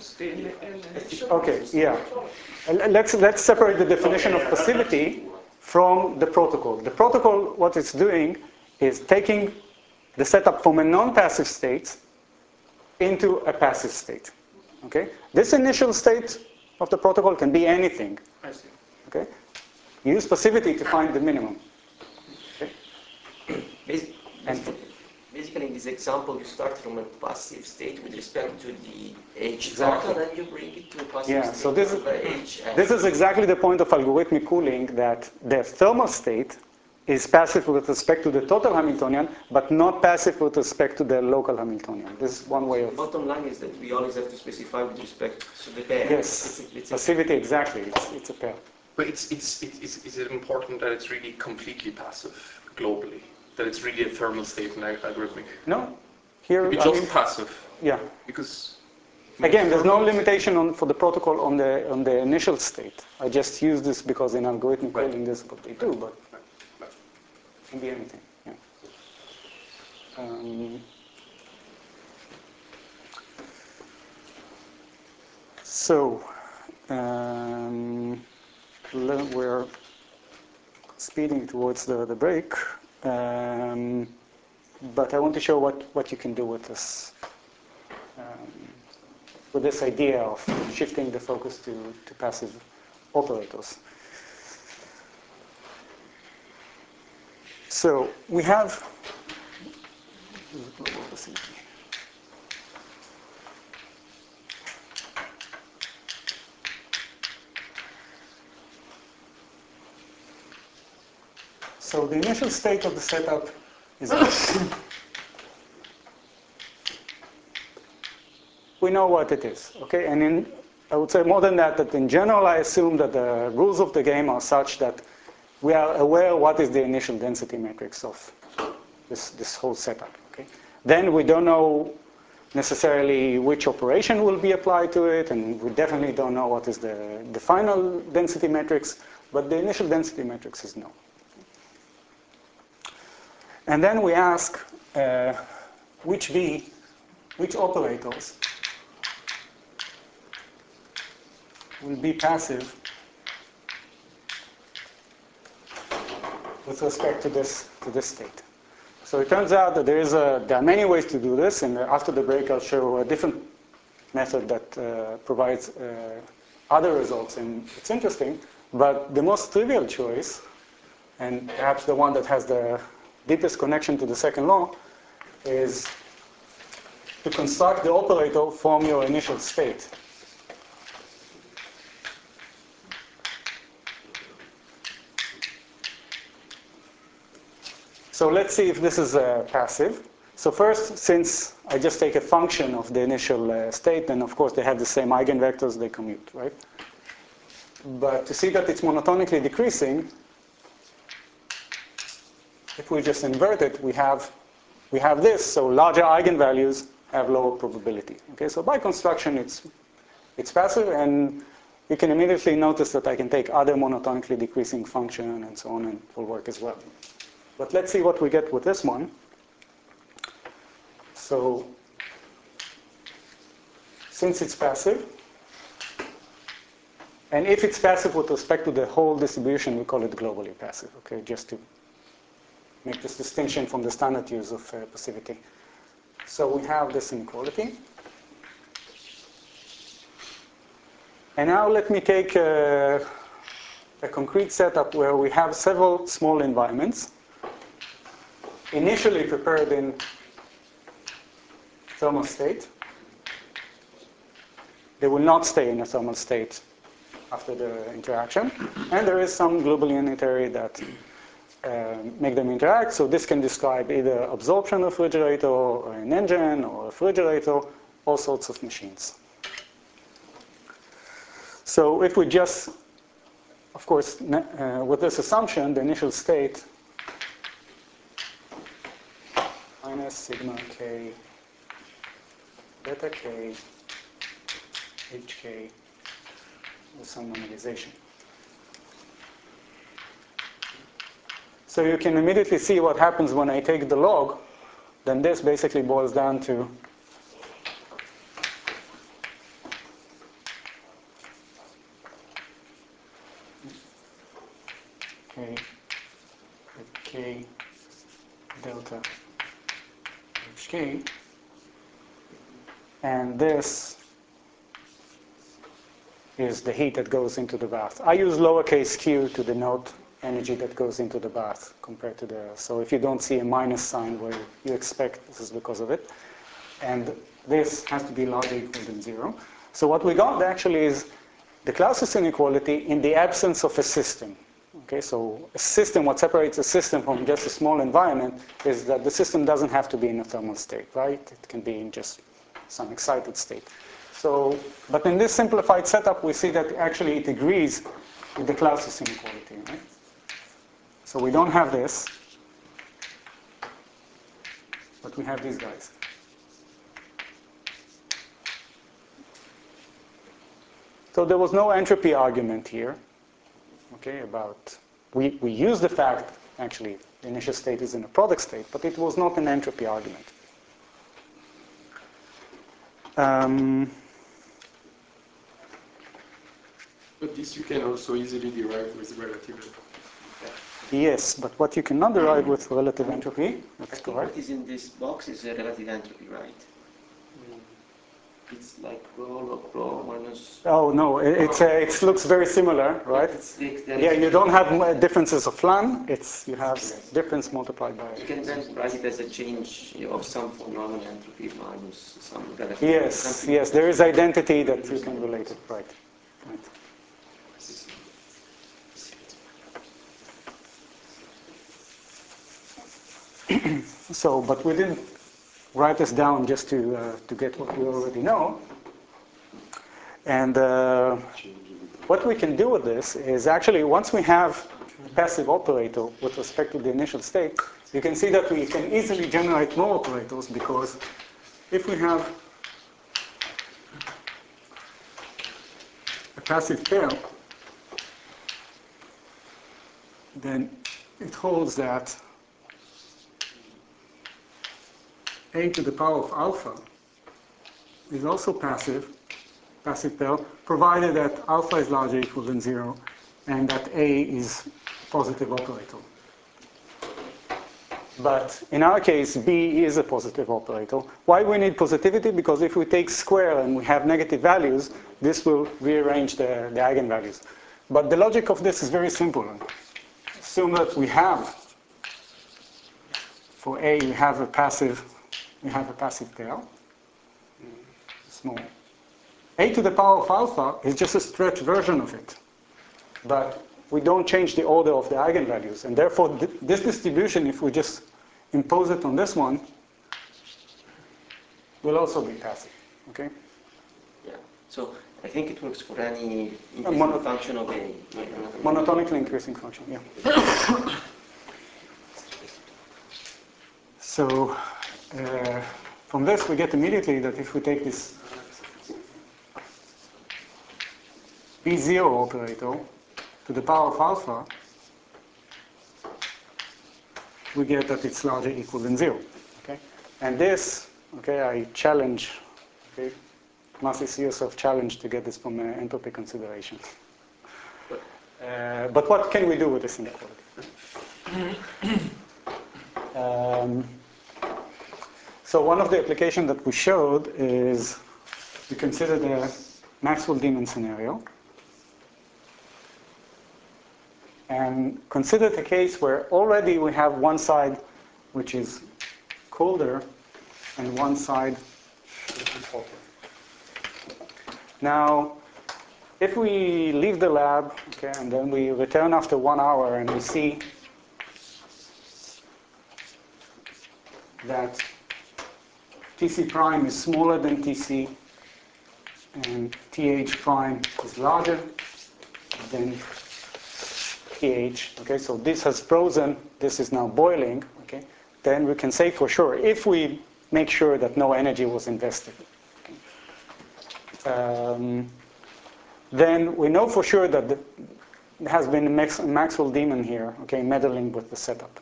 Okay, yeah. Let's separate the definition of passivity from the protocol. The protocol, what it's doing is taking the setup from a non-passive state into a passive state. Okay? This initial state of the protocol can be anything. I see. Okay? You use passivity to find the minimum. Okay? Basically, in this example, you start from a passive state with respect to the H naught, and then you bring it to a passive state. So this H is exactly the point of algorithmic cooling, that the thermal state is passive with respect to the total Hamiltonian, but not passive with respect to the local Hamiltonian. This is one way of... Bottom line is that we always have to specify with respect to the pair. Yes, passivity, exactly. It's a pair. But is it important that it's really completely passive globally? That it's really a thermal state in algorithmic? No. Here, It's just passive. Yeah. Because again, there's no limitation for the protocol on the initial state. I just use this because in algorithmic cooling this is what they do, but it can be anything. Yeah. So we're speeding towards the break, but I want to show what you can do with this idea of shifting the focus to passive operators. So we have global passivity. So the initial state of the setup is this. We know what it is, okay? And I would say more than that, that in general I assume that the rules of the game are such that we are aware what is the initial density matrix of this whole setup. Okay? Then we don't know necessarily which operation will be applied to it, and we definitely don't know what is the final density matrix, but the initial density matrix is known. And then we ask which operators will be passive with respect to this state. So it turns out that there are many ways to do this, and after the break I'll show a different method that provides other results, and it's interesting, but the most trivial choice, and perhaps the one that has the deepest connection to the second law, is to construct the operator from your initial state. So let's see if this is passive. So first, since I just take a function of the initial state, then of course they have the same eigenvectors, they commute, right? But to see that it's monotonically decreasing, if we just invert it, we have this. So larger eigenvalues have lower probability. Okay, so by construction, it's passive, and you can immediately notice that I can take other monotonically decreasing function and so on, and it will work as well. But let's see what we get with this one. So since it's passive, and if it's passive with respect to the whole distribution, we call it globally passive, okay, just to make this distinction from the standard use of passivity. So we have this inequality. And now let me take a concrete setup where we have several small environments, initially prepared in thermal state. They will not stay in a thermal state after the interaction. And there is some global unitary that make them interact. So this can describe either absorption refrigerator or an engine or a refrigerator, all sorts of machines. So if we just, of course, with this assumption, the initial state minus sigma k beta k hk with some normalization. So you can immediately see what happens when I take the log. Then this basically boils down to k delta hk, and this is the heat that goes into the bath. I use lowercase q to denote energy that goes into the bath compared to the, so if you don't see a minus sign where you expect, this is because of it. And this has to be larger or equal than 0. So what we got actually is the Clausius inequality in the absence of a system. Okay, so a system, what separates a system from just a small environment is that the system doesn't have to be in a thermal state, right? It can be in just some excited state. So, but in this simplified setup, we see that actually it agrees with the Clausius inequality, right? So we don't have this, but we have these guys. So there was no entropy argument here, okay, about, we use the fact, actually, the initial state is in a product state, but it was not an entropy argument. But this you can also easily derive with relative entropy. Yes, but what you cannot derive with relative entropy, that's correct. What is in this box is a relative entropy, right? It's like rho log rho minus... Oh, no, it looks very similar, right? Yeah, you don't have differences of Planck, you have difference multiplied by... You can then write it as a change of some for normal entropy minus some relative Yes, entropy. yes, there is identity that you can relate it, right. So, but we didn't write this down just to get what we already know. And what we can do with this is actually, once we have passive operator with respect to the initial state, you can see that we can easily generate more operators, because if we have a passive pair, then it holds that a to the power of alpha is also passive pair, provided that alpha is larger or equal than 0, and that A is positive operator. But in our case, B is a positive operator. Why we need positivity? Because if we take square and we have negative values, this will rearrange the eigenvalues. But the logic of this is very simple. Assume that we have, for A, we have a passive pair, small. A to the power of alpha is just a stretched version of it. But we don't change the order of the eigenvalues. And therefore, this distribution, if we just impose it on this one, will also be passive. Okay? Yeah. So I think it works for any increasing function of A. Monotonically increasing function, yeah. So from this, we get immediately that if we take this B0 operator to the power of alpha, we get that it's larger or equal than 0. Okay? And this, okay, I challenge, okay, Masi, see yourself challenged to get this from entropy consideration. But what can we do with this inequality? So one of the applications that we showed is we consider the Maxwell-Demon scenario. And consider the case where already we have one side which is colder and one side which is hotter. Now, if we leave the lab, okay, and then we return after 1 hour and we see that Tc prime is smaller than Tc and Th prime is larger than Th, okay, so this has frozen, this is now boiling, okay, then we can say for sure, if we make sure that no energy was invested, okay, then we know for sure that there has been a Maxwell-Demon here, okay, meddling with the setup.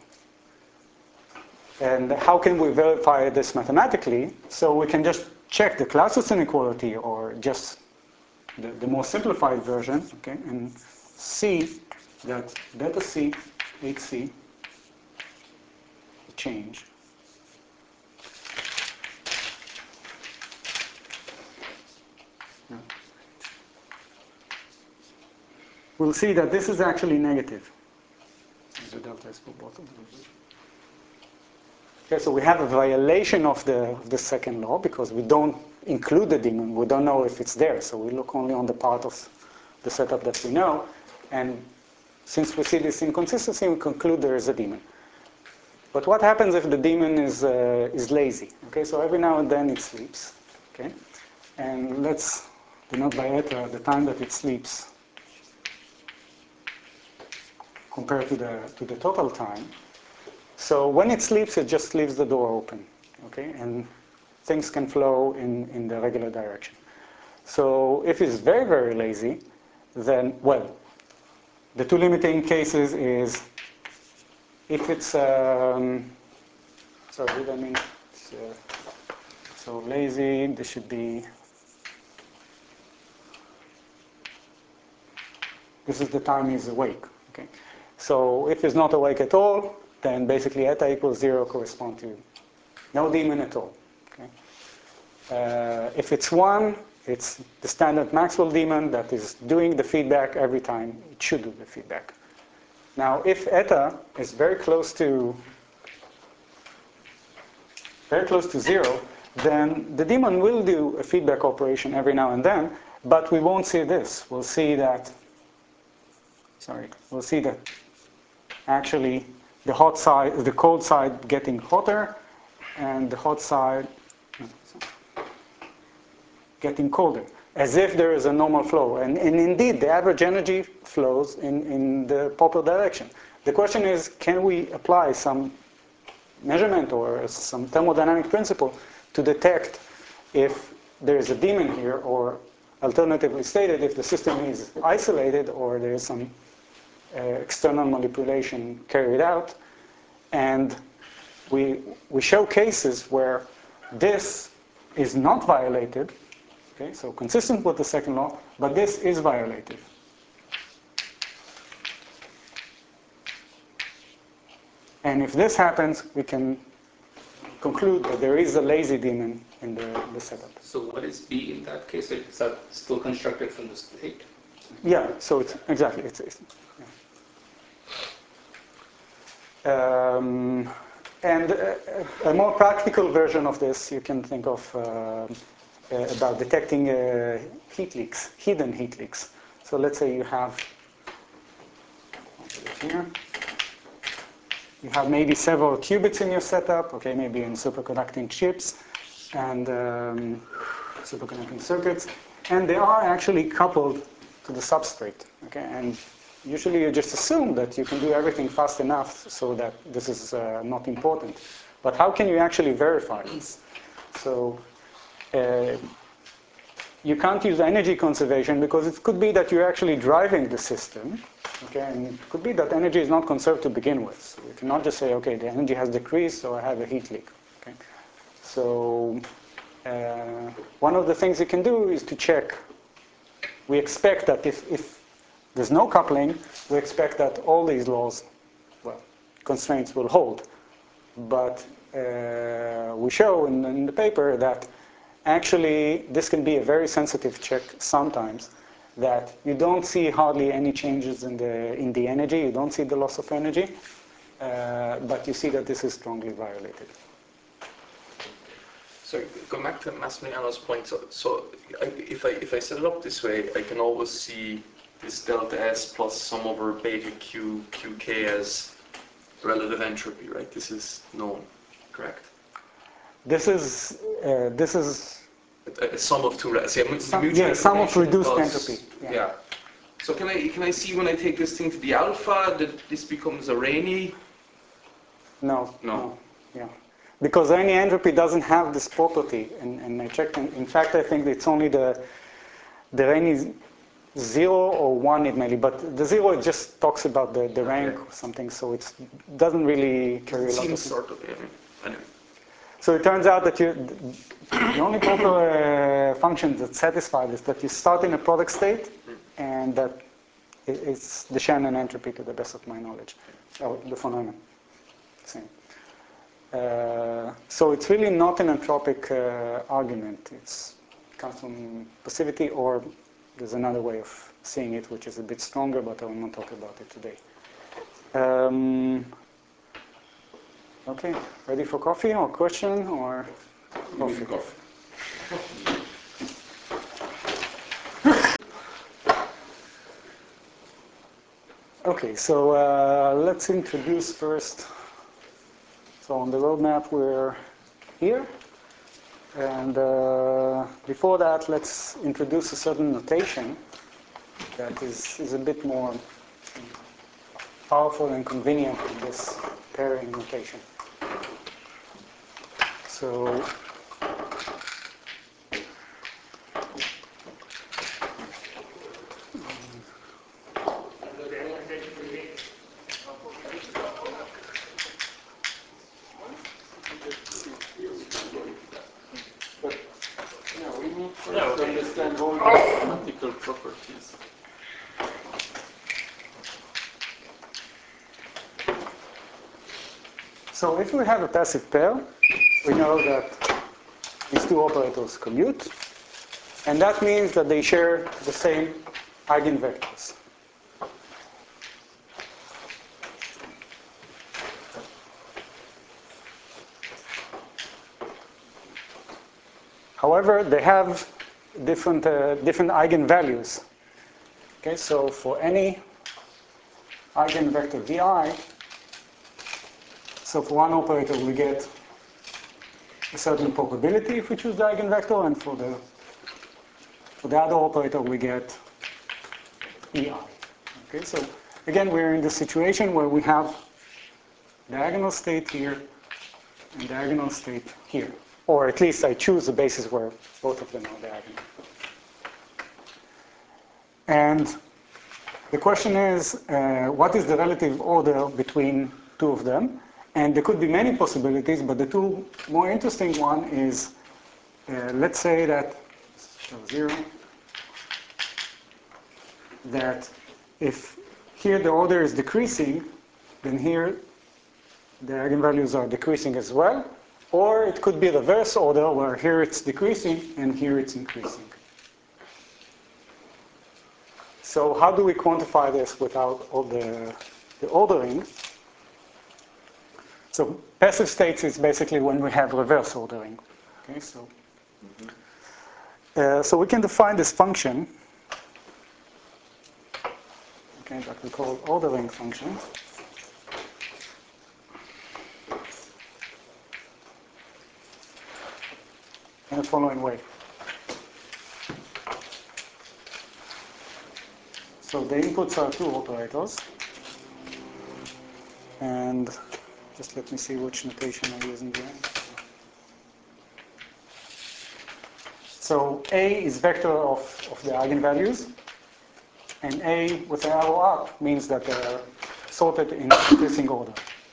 And how can we verify this mathematically? So we can just check the Clausius inequality, or just the more simplified version, okay, and see that delta C, HC, change. No. We'll see that this is actually negative. The delta is for both of them. Okay, so we have a violation of the second law because we don't include the demon. We don't know if it's there, so we look only on the part of the setup that we know. And since we see this inconsistency, we conclude there is a demon. But what happens if the demon is lazy? Okay, so every now and then it sleeps. Okay, and let's denote by eta the time that it sleeps compared to the total time. So when it sleeps, it just leaves the door open. Okay, and things can flow in the regular direction. So if it's very, very lazy, then, well, the two limiting cases is if it's, sorry, what I mean, so lazy, this should be, this is the time he's awake, okay? So if he's not awake at all, then basically eta equals 0 correspond to no demon at all, okay? If it's 1, it's the standard Maxwell demon that is doing the feedback every time it should do the feedback. Now, if eta is very close to 0, then the demon will do a feedback operation every now and then, but we won't see this. We'll see that actually the hot side, the cold side getting hotter, and the hot side getting colder. as if there is a normal flow. And indeed, the average energy flows in the proper direction. The question is, can we apply some measurement or some thermodynamic principle to detect if there is a daemon here, or alternatively stated, if the system is isolated or there is some external manipulation carried out. And we show cases where this is not violated, okay, so consistent with the second law, but this is violated. And if this happens, we can conclude that there is a lazy daemon in the setup. So what is B in that case? Is that still constructed from the state? Yeah, so it's exactly. And a more practical version of this you can think of about detecting heat leaks, hidden heat leaks. So let's say you have here. You have maybe several qubits in your setup, okay, maybe in superconducting chips and superconducting circuits, and they are actually coupled to the substrate, okay, and usually you just assume that you can do everything fast enough so that this is not important. But how can you actually verify this? So you can't use energy conservation because it could be that you're actually driving the system, okay, and it could be that energy is not conserved to begin with. So you cannot just say, okay, the energy has decreased, so I have a heat leak. Okay? So one of the things you can do is to check. We expect that if there's no coupling, we expect that all these laws, well, constraints will hold. But we show in the paper that actually this can be a very sensitive check sometimes, that you don't see hardly any changes in the energy, you don't see the loss of energy, but you see that this is strongly violated. So go back to Massimiliano's point. So if I set it up this way, I can always see this delta S plus sum over beta Q QK as relative entropy, right? This is known, correct? This is a sum of two. Sum of reduced entropy. Yeah. So can I see when I take this thing to the alpha that this becomes a Rayleigh? No. Yeah. Because any entropy doesn't have this property, and I checked. In fact, I think it's only the Rayleigh 0 or 1 it may be, but the 0 it just talks about the rank or something, so it doesn't really carry a lot of. Seems sort of, yeah. Anyway. So it turns out that the only proper function that satisfy this, that you start in a product state, and that it's the Shannon entropy to the best of my knowledge, or the phenomenon. Same. So it's really not an entropic argument. It comes from passivity, or there's another way of seeing it, which is a bit stronger, but I will not talk about it today. Okay, ready for coffee or question or coffee? Okay, so let's introduce first. So on the roadmap we're here, and before that let's introduce a certain notation that is a bit more powerful and convenient than this pairing notation. So we need to understand all the mathematical properties. So if we have a passive pair, we know that these two operators commute, and that means that they share the same eigenvectors. However, they have different eigenvalues. Okay, so for any eigenvector vi, so for one operator we get a certain probability if we choose the eigenvector, and for For the other operator, we get EI. Okay, so again, we're in the situation where we have diagonal state here and diagonal state here. Or at least I choose the basis where both of them are diagonal. And the question is, what is the relative order between two of them? And there could be many possibilities, but the two more interesting one is, let's say that, show 0, that if here the order is decreasing, then here the eigenvalues are decreasing as well. Or it could be reverse order, where here it's decreasing and here it's increasing. So how do we quantify this without all the ordering? So passive states is basically when we have reverse ordering. Okay, so so we can define this function, okay, that we call ordering function. In the following way. So the inputs are two operators, and just let me see which notation I'm using here. So A is vector of the eigenvalues, and A with an arrow up means that they're sorted in increasing order.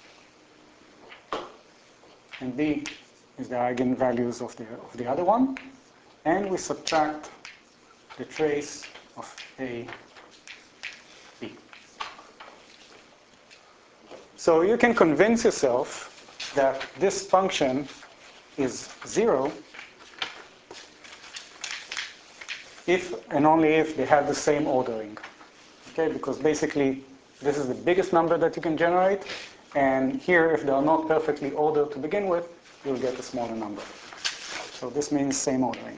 And B is the eigenvalues of the other one, and we subtract the trace of A, B. So you can convince yourself that this function is 0 if and only if they have the same ordering. Okay, because basically this is the biggest number that you can generate, and here if they are not perfectly ordered to begin with, you'll get a smaller number. So this means same ordering.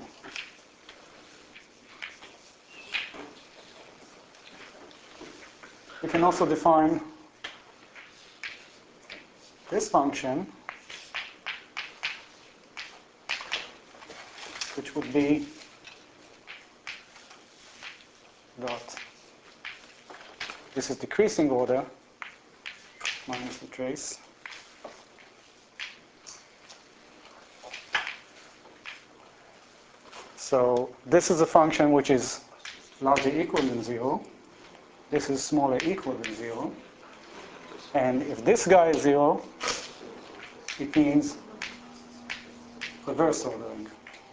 We can also define this function, which would be dot. This is decreasing order minus the trace. So this is a function which is larger equal than 0. This is smaller equal than 0. And if this guy is 0, it means reverse ordering.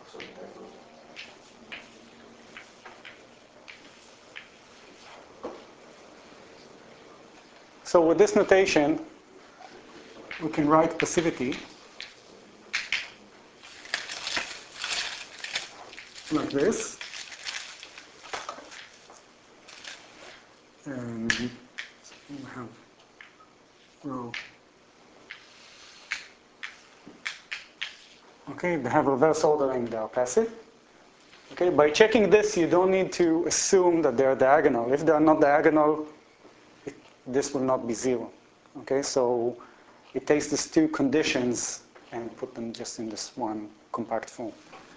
So with this notation, we can write passivity like this. And we have row. Okay, they have reverse ordering, they are passive. Okay, by checking this, you don't need to assume that they are diagonal. If they are not diagonal, this will not be 0. Okay, so it takes these two conditions and put them just in this one compact form.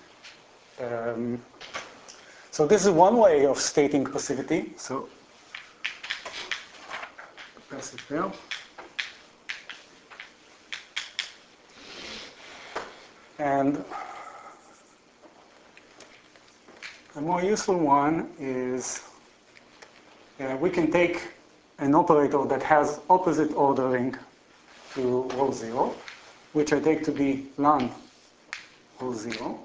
So this is one way of stating passivity. So passive fail. And a more useful one is we can take an operator that has opposite ordering to row 0, which I take to be ln row 0.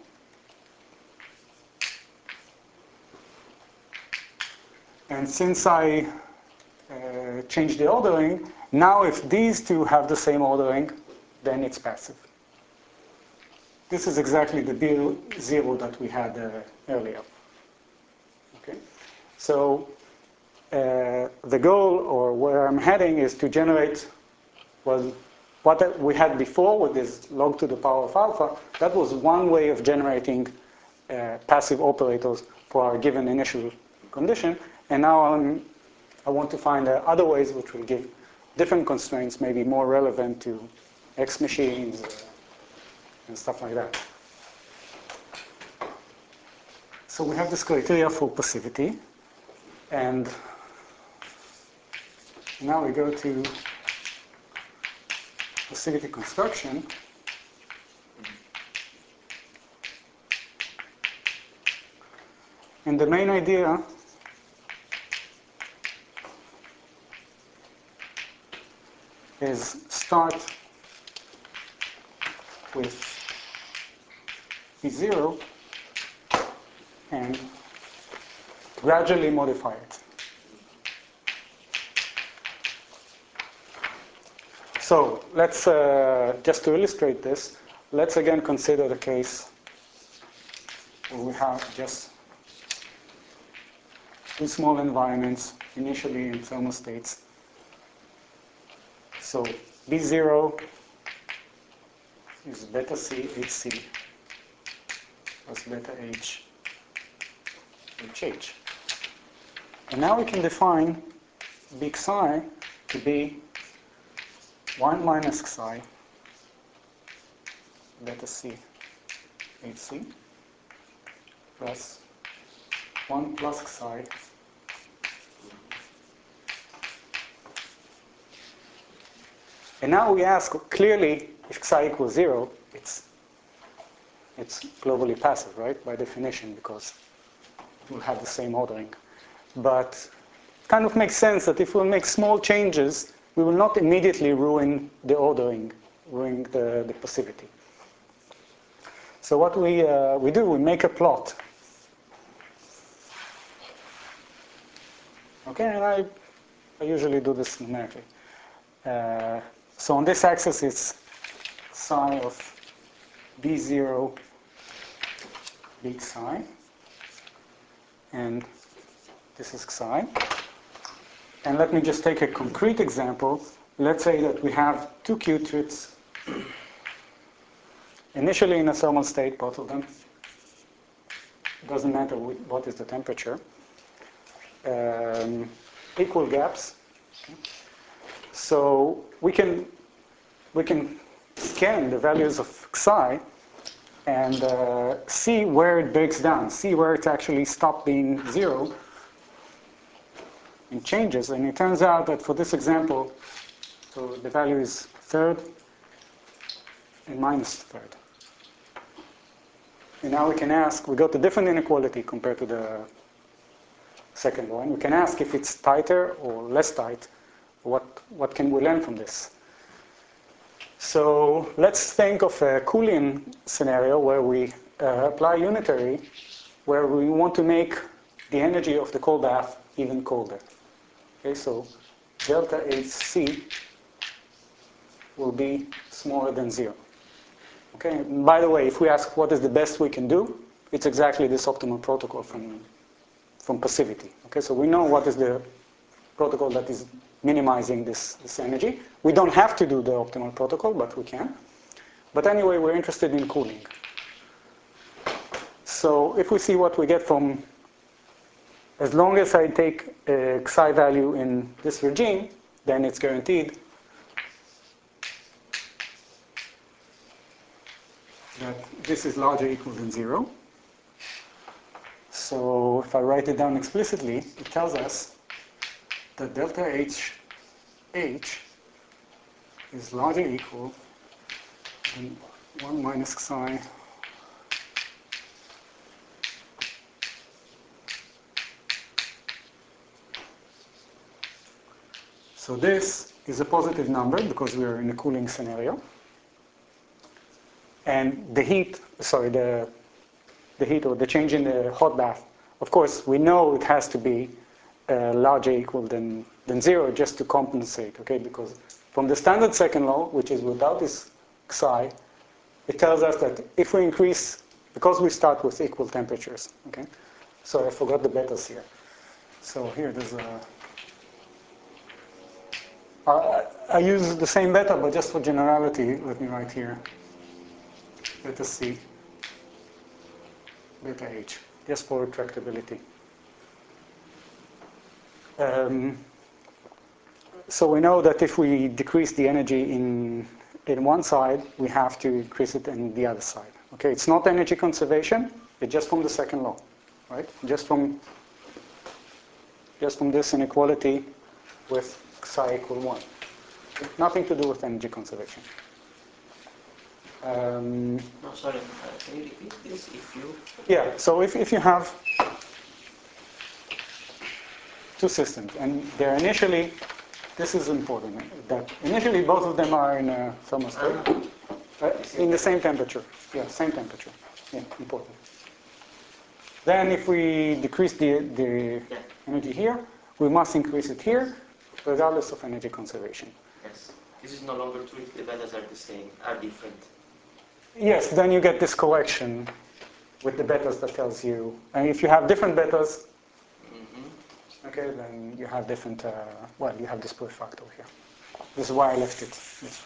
And since I change the ordering, now if these two have the same ordering, then it's passive. This is exactly the B0 that we had earlier. Okay, so the goal, or where I'm heading, is to generate, well, what we had before with this log to the power of alpha. That was one way of generating passive operators for our given initial condition. And now I want to find other ways which will give different constraints, maybe more relevant to X machines and stuff like that. So we have this criteria for passivity, and now we go to passivity construction. And the main idea is start with P0 and gradually modify it. So let's, just to illustrate this, let's again consider the case where we have just two small environments, initially in thermostates. So B0 is beta C HC plus beta H HH. And now we can define big psi to be 1 minus psi beta C HC plus 1 plus psi and now we ask clearly if psi equals 0, it's globally passive, right, by definition, because it will have the same ordering. But it kind of makes sense that if we make small changes, we will not immediately ruin the ordering, ruin the passivity. So what we do, we make a plot. Okay, and I usually do this numerically. So on this axis it's psi of B0 big psi, and this is psi. And let me just take a concrete example. Let's say that we have two Q-tips, initially in a thermal state, both of them. It doesn't matter what is the temperature. Equal gaps. So we can scan the values of psi and see where it breaks down, see where it actually stopped being 0 and changes. And it turns out that for this example, so the value is third and minus third. And now we can ask, we got a different inequality compared to the second one. We can ask if it's tighter or less tight. What can we learn from this? So let's think of a Cooling scenario where we apply unitary, where we want to make the energy of the cold bath even colder. Okay, so delta HC will be smaller than 0. Okay, and by the way, if we ask what is the best we can do, it's exactly this optimal protocol from passivity. Okay, so we know what is the protocol that is minimizing this energy. We don't have to do the optimal protocol, but we can. But anyway, we're interested in cooling. So if we see what we get from, as long as I take a psi value in this regime, then it's guaranteed that this is larger or equal than 0. So if I write it down explicitly, it tells us that delta H is larger or equal than 1 minus psi So this is a positive number because we are in a cooling scenario. And the heat, the heat or the change in the hot bath, of course, we know it has to be larger equal than 0 just to compensate, okay? Because from the standard second law, which is without this psi, it tells us that if we increase, because we start with equal temperatures, okay? So I forgot the betas here. So here there's a... I use the same beta, but just for generality, let me write here beta C, beta H, just for tractability. So we know that if we decrease the energy in one side, we have to increase it in the other side. Okay, it's not energy conservation, it's just from the second law. right? Just from this inequality with psi equal 1. Nothing to do with energy conservation. No, sorry, can you repeat this? If you... Yeah, so if you have two systems, and they're initially, this is important, that initially both of them are in a thermostat, in the same temperature. Yeah, same temperature. Yeah, important. Then if we decrease the energy here, we must increase it here, regardless of energy conservation. Yes. This is no longer true if the betas are the same, are different. Yes, then you get this correction with the betas that tells you, and if you have different betas, okay, then you have different, well, you have this proof factor here. This is why I left it this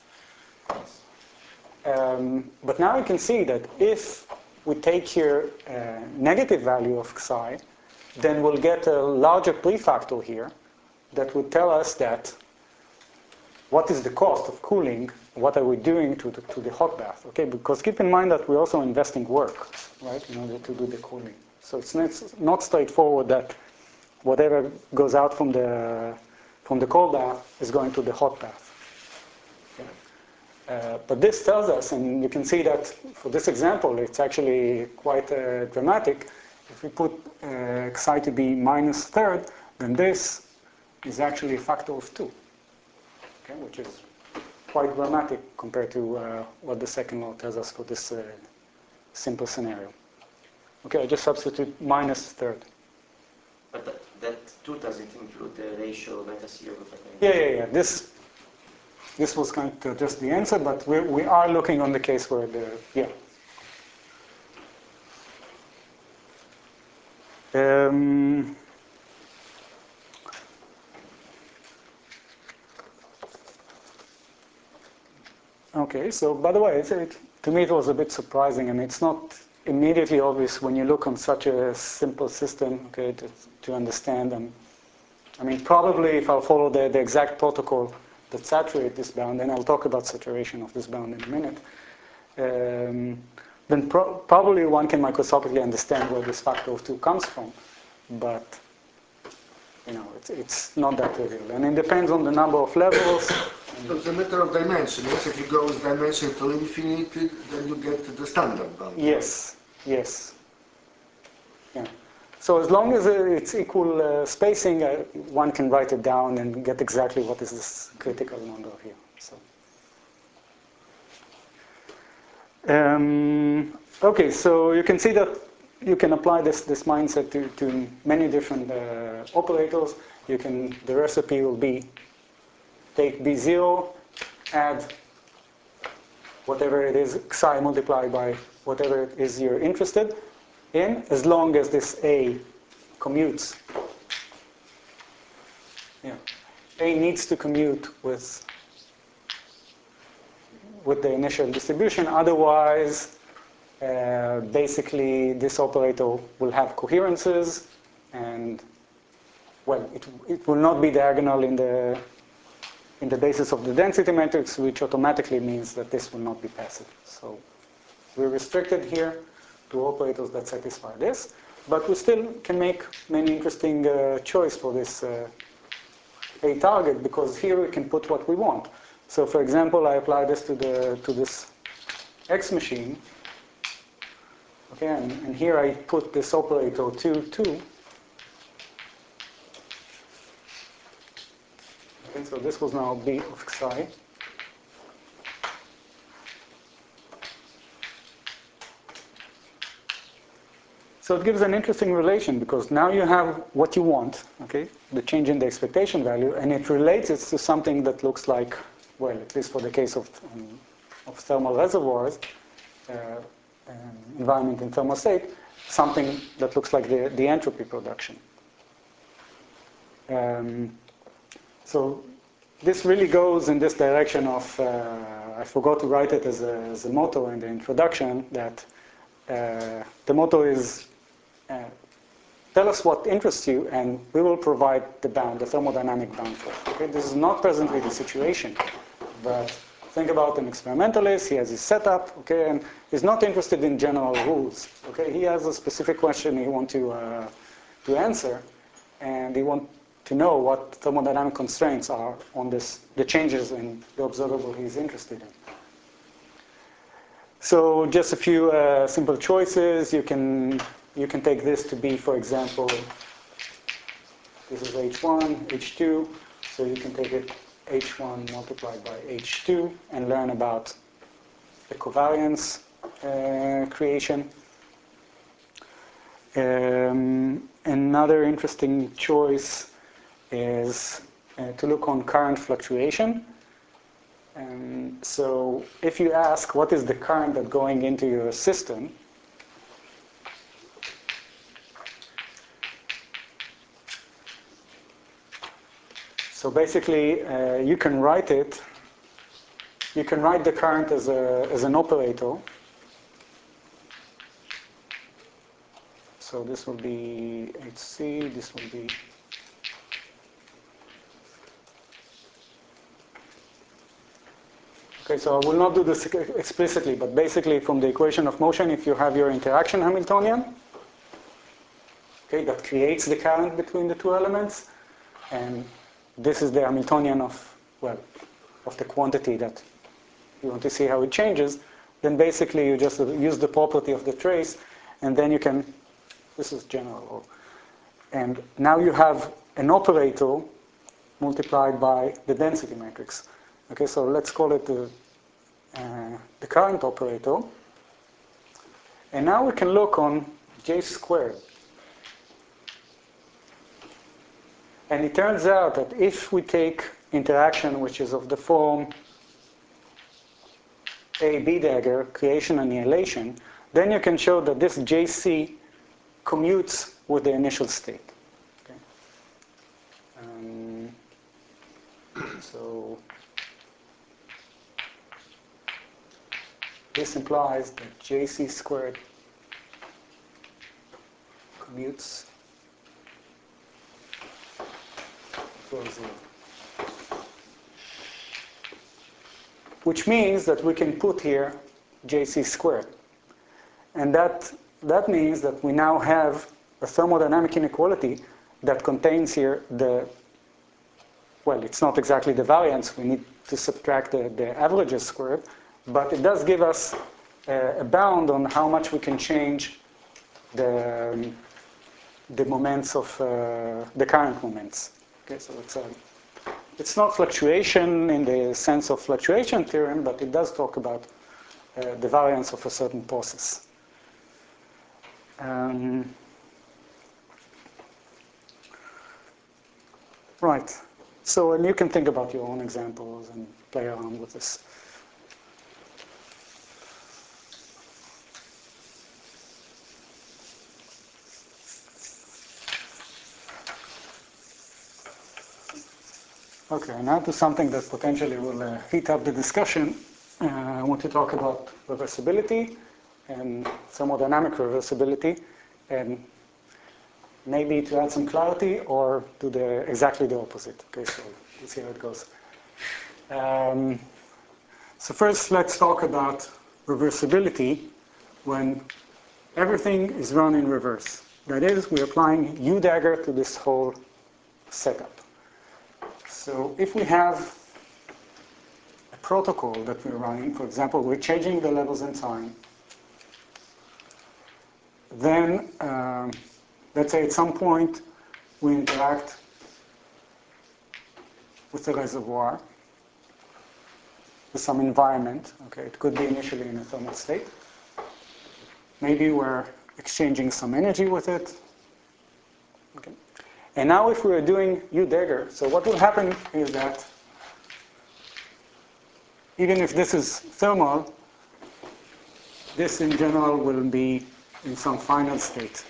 one. But now you can see that if we take here a negative value of psi, then we'll get a larger prefactor here that would tell us that what is the cost of cooling, what are we doing to the hot bath, okay? Because keep in mind that we're also investing work, right, in order to do the cooling. So it's not straightforward that whatever goes out from the cold bath is going to the hot bath. But this tells us, and you can see that for this example, it's actually quite dramatic. If we put psi to be -1/3, then this is actually a factor of 2, okay, which is quite dramatic compared to what the second law tells us for this simple scenario. Okay, I just substitute -1/3. But that 2 doesn't include the ratio beta 0. Yeah. This was kind of just the answer, but we are looking on the case where okay, so by the way, to me it was a bit surprising, and it's not immediately obvious when you look on such a simple system, okay, to understand. And I mean, probably if I'll follow the exact protocol that saturate this bound, and I'll talk about saturation of this bound in a minute, then probably one can microscopically understand where this factor of 2 comes from, but you know, it's not that trivial, and it depends on the number of levels. It's a matter of dimension. Yes, if you go with dimension to infinity, then you get the standard bound. Yes. Yeah. So as long as it's equal spacing, one can write it down and get exactly what is this critical number here. So, okay, so you can see that you can apply this mindset to many different operators. The recipe will be take B0, add whatever it is, psi multiplied by whatever it is you're interested in, as long as this A commutes. Yeah. A needs to commute with the initial distribution, otherwise basically this operator will have coherences, and well, it will not be diagonal in the basis of the density matrix, which automatically means that this will not be passive. So we're restricted here to operators that satisfy this, but we still can make many interesting choice for this A target, because here we can put what we want. So for example, I apply this to this X machine, okay, and here I put this operator 2. Okay, so this was now B of psi. So it gives an interesting relation, because now you have what you want, okay, the change in the expectation value, and it relates it to something that looks like, well, at least for the case of thermal reservoirs, environment in thermostat, something that looks like the entropy production. So this really goes in this direction of, I forgot to write it as a motto in the introduction, that the motto is, tell us what interests you, and we will provide the bound, the thermodynamic bound for it. Okay? This is not presently the situation, but think about an experimentalist, he has his setup, okay, and he's not interested in general rules, okay? He has a specific question he wants to answer, and he wants to know what thermodynamic constraints are on the changes in the observable he's interested in. So just a few simple choices. You can take this to be, for example, this is H1, H2, so you can take it H1 multiplied by H2 and learn about the covariance creation. Another interesting choice is to look on current fluctuation. So if you ask what is the current that's going into your system, so basically you can write it, you can write the current as an operator. So this will be HC, this will be okay, so I will not do this explicitly, but basically from the equation of motion, if you have your interaction Hamiltonian, okay, that creates the current between the two elements, and this is the Hamiltonian of the quantity that you want to see how it changes, then basically you just use the property of the trace, and then you can, this is general, and now you have an operator multiplied by the density matrix. Okay, so let's call it the current operator. And now we can look on J squared. And it turns out that if we take interaction which is of the form A-B dagger, creation annihilation, then you can show that this JC commutes with the initial state. Okay. So this implies that JC squared commutes for 0. Which means that we can put here JC squared. And that means that we now have a thermodynamic inequality that contains here it's not exactly the variance, we need to subtract the averages squared, but it does give us a bound on how much we can change the moments of the current moments. Okay, so it's not fluctuation in the sense of fluctuation theorem, but it does talk about the variance of a certain process. Right. So, and you can think about your own examples and play around with this. Okay, now to something that potentially will heat up the discussion. I want to talk about reversibility and thermodynamic reversibility, and maybe to add some clarity or do exactly the opposite. Okay, so let's see how it goes. So first, let's talk about reversibility when everything is run in reverse. That is, we're applying U dagger to this whole setup. So if we have a protocol that we're running, for example, we're changing the levels in time, then let's say at some point we interact with the reservoir, with some environment. Okay, it could be initially in a thermal state. Maybe we're exchanging some energy with it. Okay. And now if we're doing U dagger, so what will happen is that even if this is thermal, this in general will be in some final state,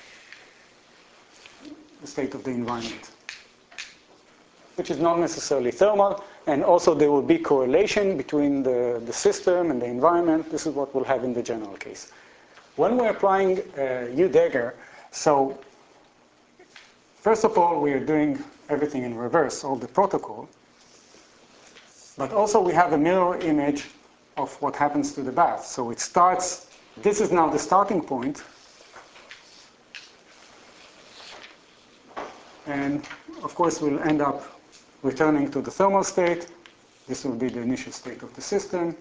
the state of the environment, which is not necessarily thermal, and also there will be correlation between the system and the environment. This is what we'll have in the general case. When we're applying U dagger, so first of all, we are doing everything in reverse, all the protocol, but also we have a mirror image of what happens to the bath. So it starts, this is now the starting point, and of course we'll end up returning to the thermal state. This will be the initial state of the system,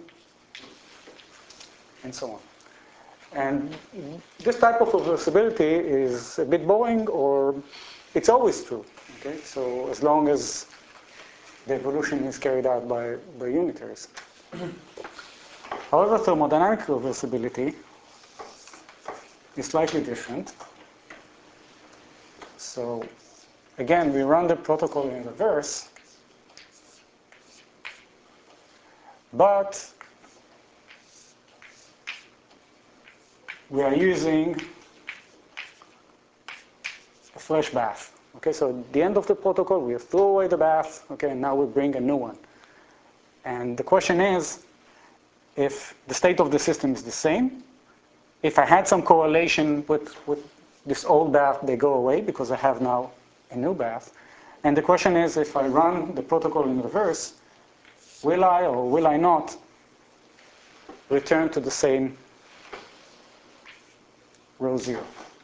and so on. And this type of reversibility is a bit boring, or it's always true. Okay? So as long as the evolution is carried out by unitaries. However, thermodynamic reversibility is slightly different. So again, we run the protocol in reverse, but we are using a fresh bath. Okay, so at the end of the protocol, we throw away the bath, okay, and now we bring a new one. And the question is, if the state of the system is the same, if I had some correlation with this old bath, they go away because I have now a new bath. And the question is, if I run the protocol in reverse, will I or will I not return to the same rho zero?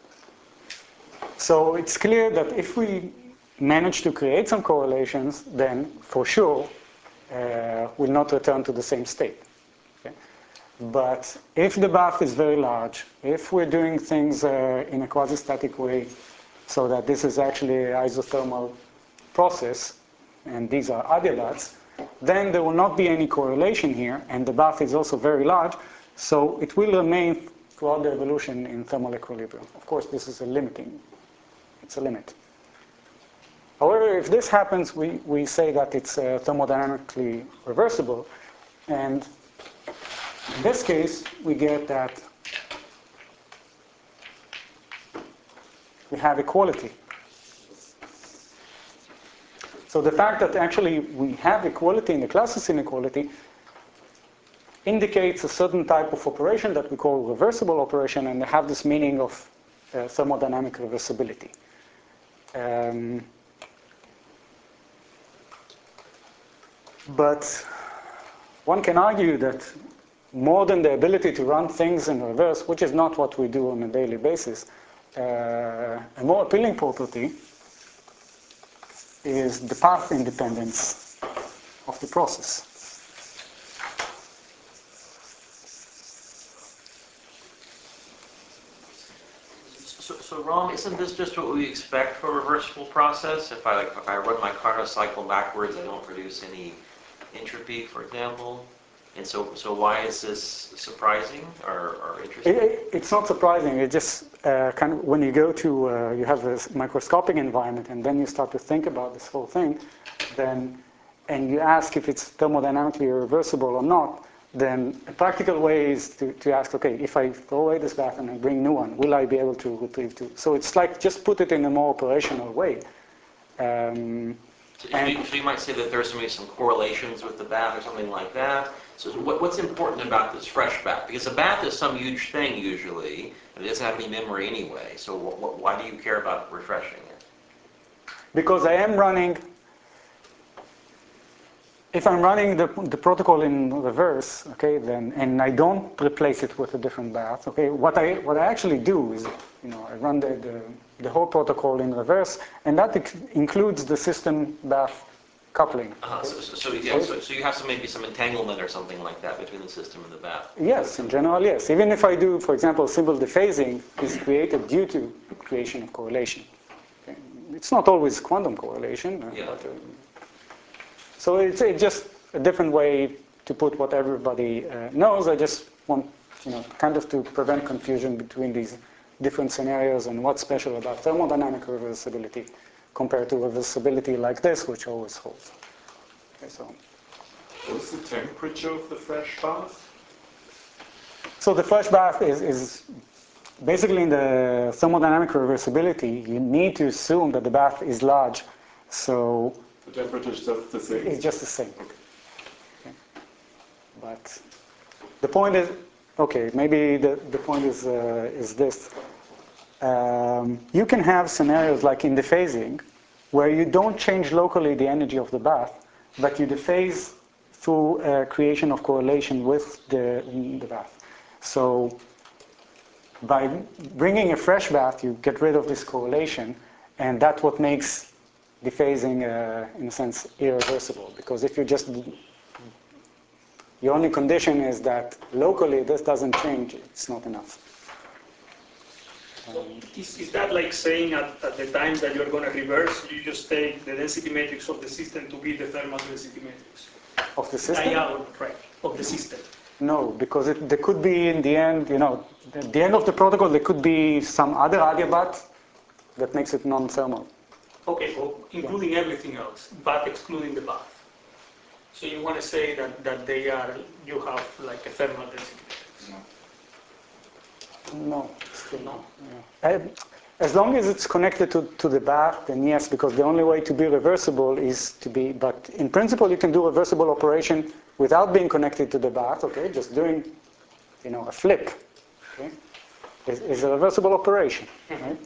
So it's clear that if we manage to create some correlations, then for sure we'll not return to the same state. Okay? But if the bath is very large, if we're doing things in a quasi-static way, so that this is actually an isothermal process, and these are adiabats, then there will not be any correlation here, and the bath is also very large, so it will remain throughout the evolution in thermal equilibrium. Of course, this is a limiting. It's a limit. However, if this happens, we say that it's thermodynamically reversible, and in this case, we get that we have equality. So the fact that actually we have equality in the classes inequality indicates a certain type of operation that we call reversible operation, and they have this meaning of thermodynamic reversibility. But one can argue that more than the ability to run things in reverse, which is not what we do on a daily basis, a more appealing property is the path independence of the process. So Ron, isn't this just what we expect for a reversible process? If I run my Carnot cycle backwards, I don't produce any entropy, for example. And so why is this surprising or interesting? It's not surprising. It just kind of, when you go to, you have this microscopic environment, and then you start to think about this whole thing, then, and you ask if it's thermodynamically reversible or not, then a practical way is to ask, okay, if I throw away this bath and I bring new one, will I be able to retrieve two? So it's like, just put it in a more operational way. So you might say that there's maybe some correlations with the bath or something like that. So what's important about this fresh bath? Because a bath is some huge thing usually, and it doesn't have any memory anyway. So why do you care about refreshing it? Because I am running, if I'm running the protocol in reverse, okay, then, and I don't replace it with a different bath, okay, what I actually do is, I run the whole protocol in reverse, and that includes the system bath coupling. Okay? So you have maybe some entanglement or something like that between the system and the bath. Yes, in general, yes. Even if I do, for example, simple dephasing is created due to creation of correlation. Okay? It's not always quantum correlation. Yeah. But, so it's just a different way to put what everybody knows. I just want, kind of to prevent confusion between these different scenarios and what's special about thermodynamic reversibility compared to reversibility like this, which always holds. Okay, so. What's the temperature of the fresh bath? So the fresh bath is basically in the thermodynamic reversibility, you need to assume that the bath is large. So the temperature is just the same? It's just the same. Okay. But the point is, okay, maybe the point is this. You can have scenarios like in dephasing where you don't change locally the energy of the bath, but you dephase through creation of correlation with the bath. So by bringing a fresh bath, you get rid of this correlation, and that's what makes dephasing, in a sense, irreversible. Because if you just, the only condition is that locally this doesn't change, it's not enough. Is that like saying at the time that you're going to reverse, you just take the density matrix of the system to be the thermal density matrix? Of the system? Diagonal, right, of the system. No, because there could be in the end, at the end of the protocol, there could be some other adiabat that makes it non-thermal. Okay, well, including everything else, but excluding the bath. So you want to say that you have like a thermal density matrix? No, still no. Yeah. As long as it's connected to the bath, then yes, because the only way to be reversible is to be, but in principle you can do a reversible operation without being connected to the bath, okay, just doing, a flip, okay, is a reversible operation, right?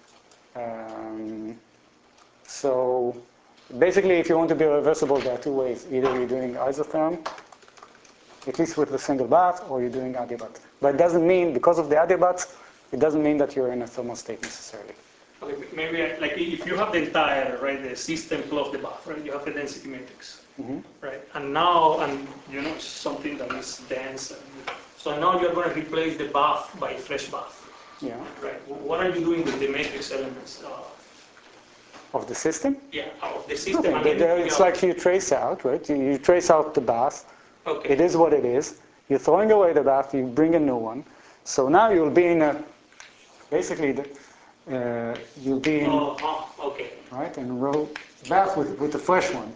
So basically if you want to be reversible, there are two ways. Either you're doing isotherm, at least with a single bath, or you're doing adiabat. But it doesn't mean, because of the adiabats, it doesn't mean that you're in a thermal state necessarily. Okay, maybe like if you have the entire, right, the system plus the bath, right, you have a density matrix, right, and now, something that is dense, so now you're going to replace the bath by a fresh bath. Yeah. Right. What are you doing with the matrix elements? Of the system? Yeah, of the system. Nothing. It's like you trace out, right? You trace out the bath. Okay. It is what it is. You're throwing away the bath, you bring a new one. So now you'll be in a, basically, you'll be in, okay. right, in a row bath with the fresh one.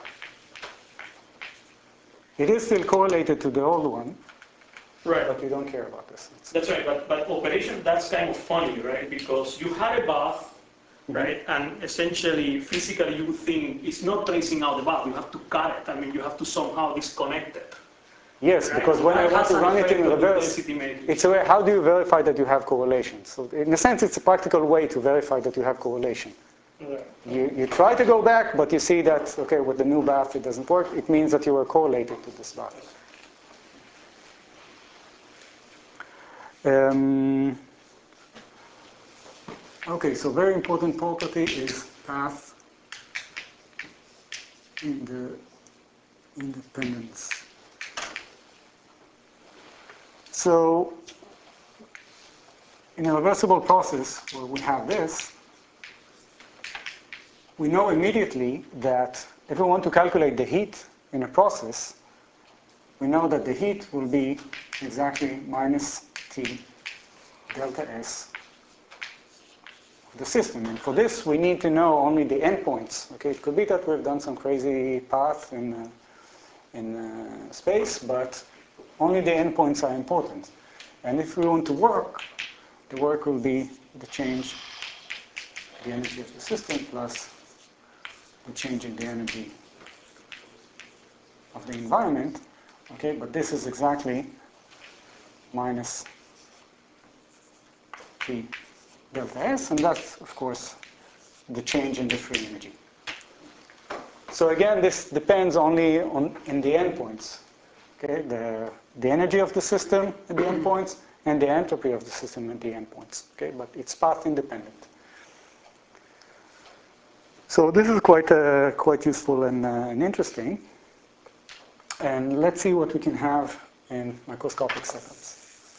It is still correlated to the old one. Right. But you don't care about this. That's right, but operation, that's kind of funny, right? Because you had a bath, right? And essentially, physically, you would think it's not tracing out the bath. You have to cut it. I mean, you have to somehow disconnect it. Yes, right? because when I want to run it in reverse, it's a way, how do you verify that you have correlation? So in a sense, it's a practical way to verify that you have correlation. Right. You try to go back, but you see that, okay, with the new bath, it doesn't work. It means that you were correlated to this bath. Okay, so very important property is path independence. So in a reversible process where we have this, we know immediately that if we want to calculate the heat in a process, we know that the heat will be exactly minus T delta S of the system. And for this, we need to know only the endpoints. Okay, it could be that we've done some crazy path in space, but only the endpoints are important. And if we want to work, the work will be the change the energy of the system plus the change in the energy of the environment. Okay, but this is exactly minus T delta S, and that's, of course, the change in the free energy. So again, this depends only in the endpoints. Okay, the energy of the system at the endpoints and the entropy of the system at the endpoints. Okay, but it's path independent. So this is quite useful and interesting. And let's see what we can have in microscopic setups.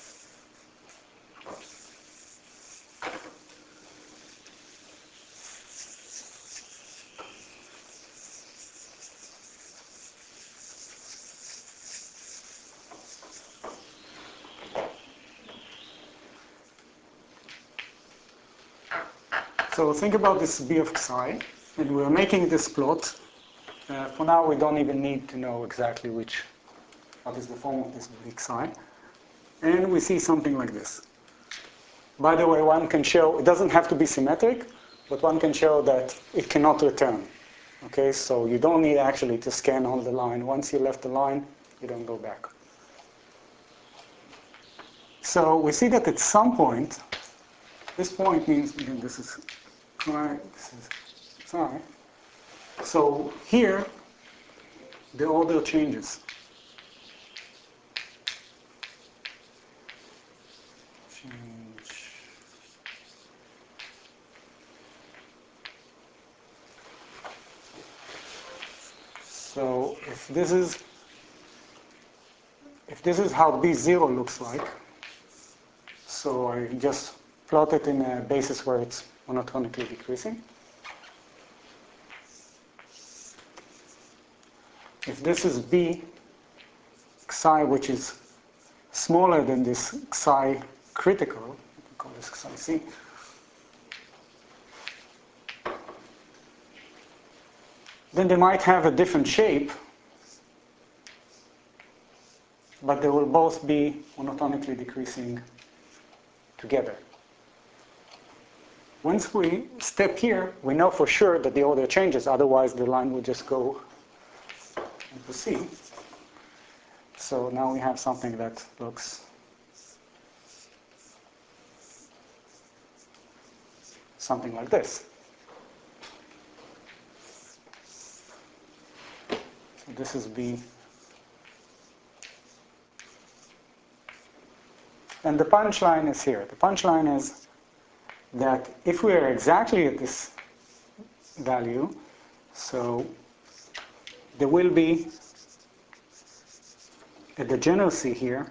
So think about this B of psi, and we're making this plot. For now, we don't even need to know exactly what is the form of this big psi. And we see something like this. By the way, one can show, it doesn't have to be symmetric, but one can show that it cannot return. Okay, so you don't need actually to scan on the line. Once you left the line, you don't go back. So we see that at some point, this point means, again, this is pi, this is psi. So here, the order changes. So if this is how B0 looks like, so I just plot it in a basis where it's monotonically decreasing. If this is B psi, which is smaller than this psi critical, we can call this psi C, then they might have a different shape, but they will both be monotonically decreasing together. Once we step here, we know for sure that the order changes, otherwise the line will just go into C. So now we have something that looks something like this. So this is B. And the punchline is here. The punchline is that if we are exactly at this value, so there will be a degeneracy here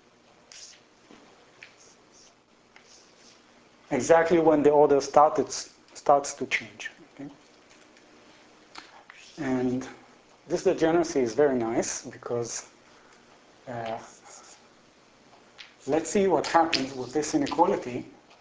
exactly when the order starts to change. Okay? And this degeneracy is very nice because let's see what happens with this inequality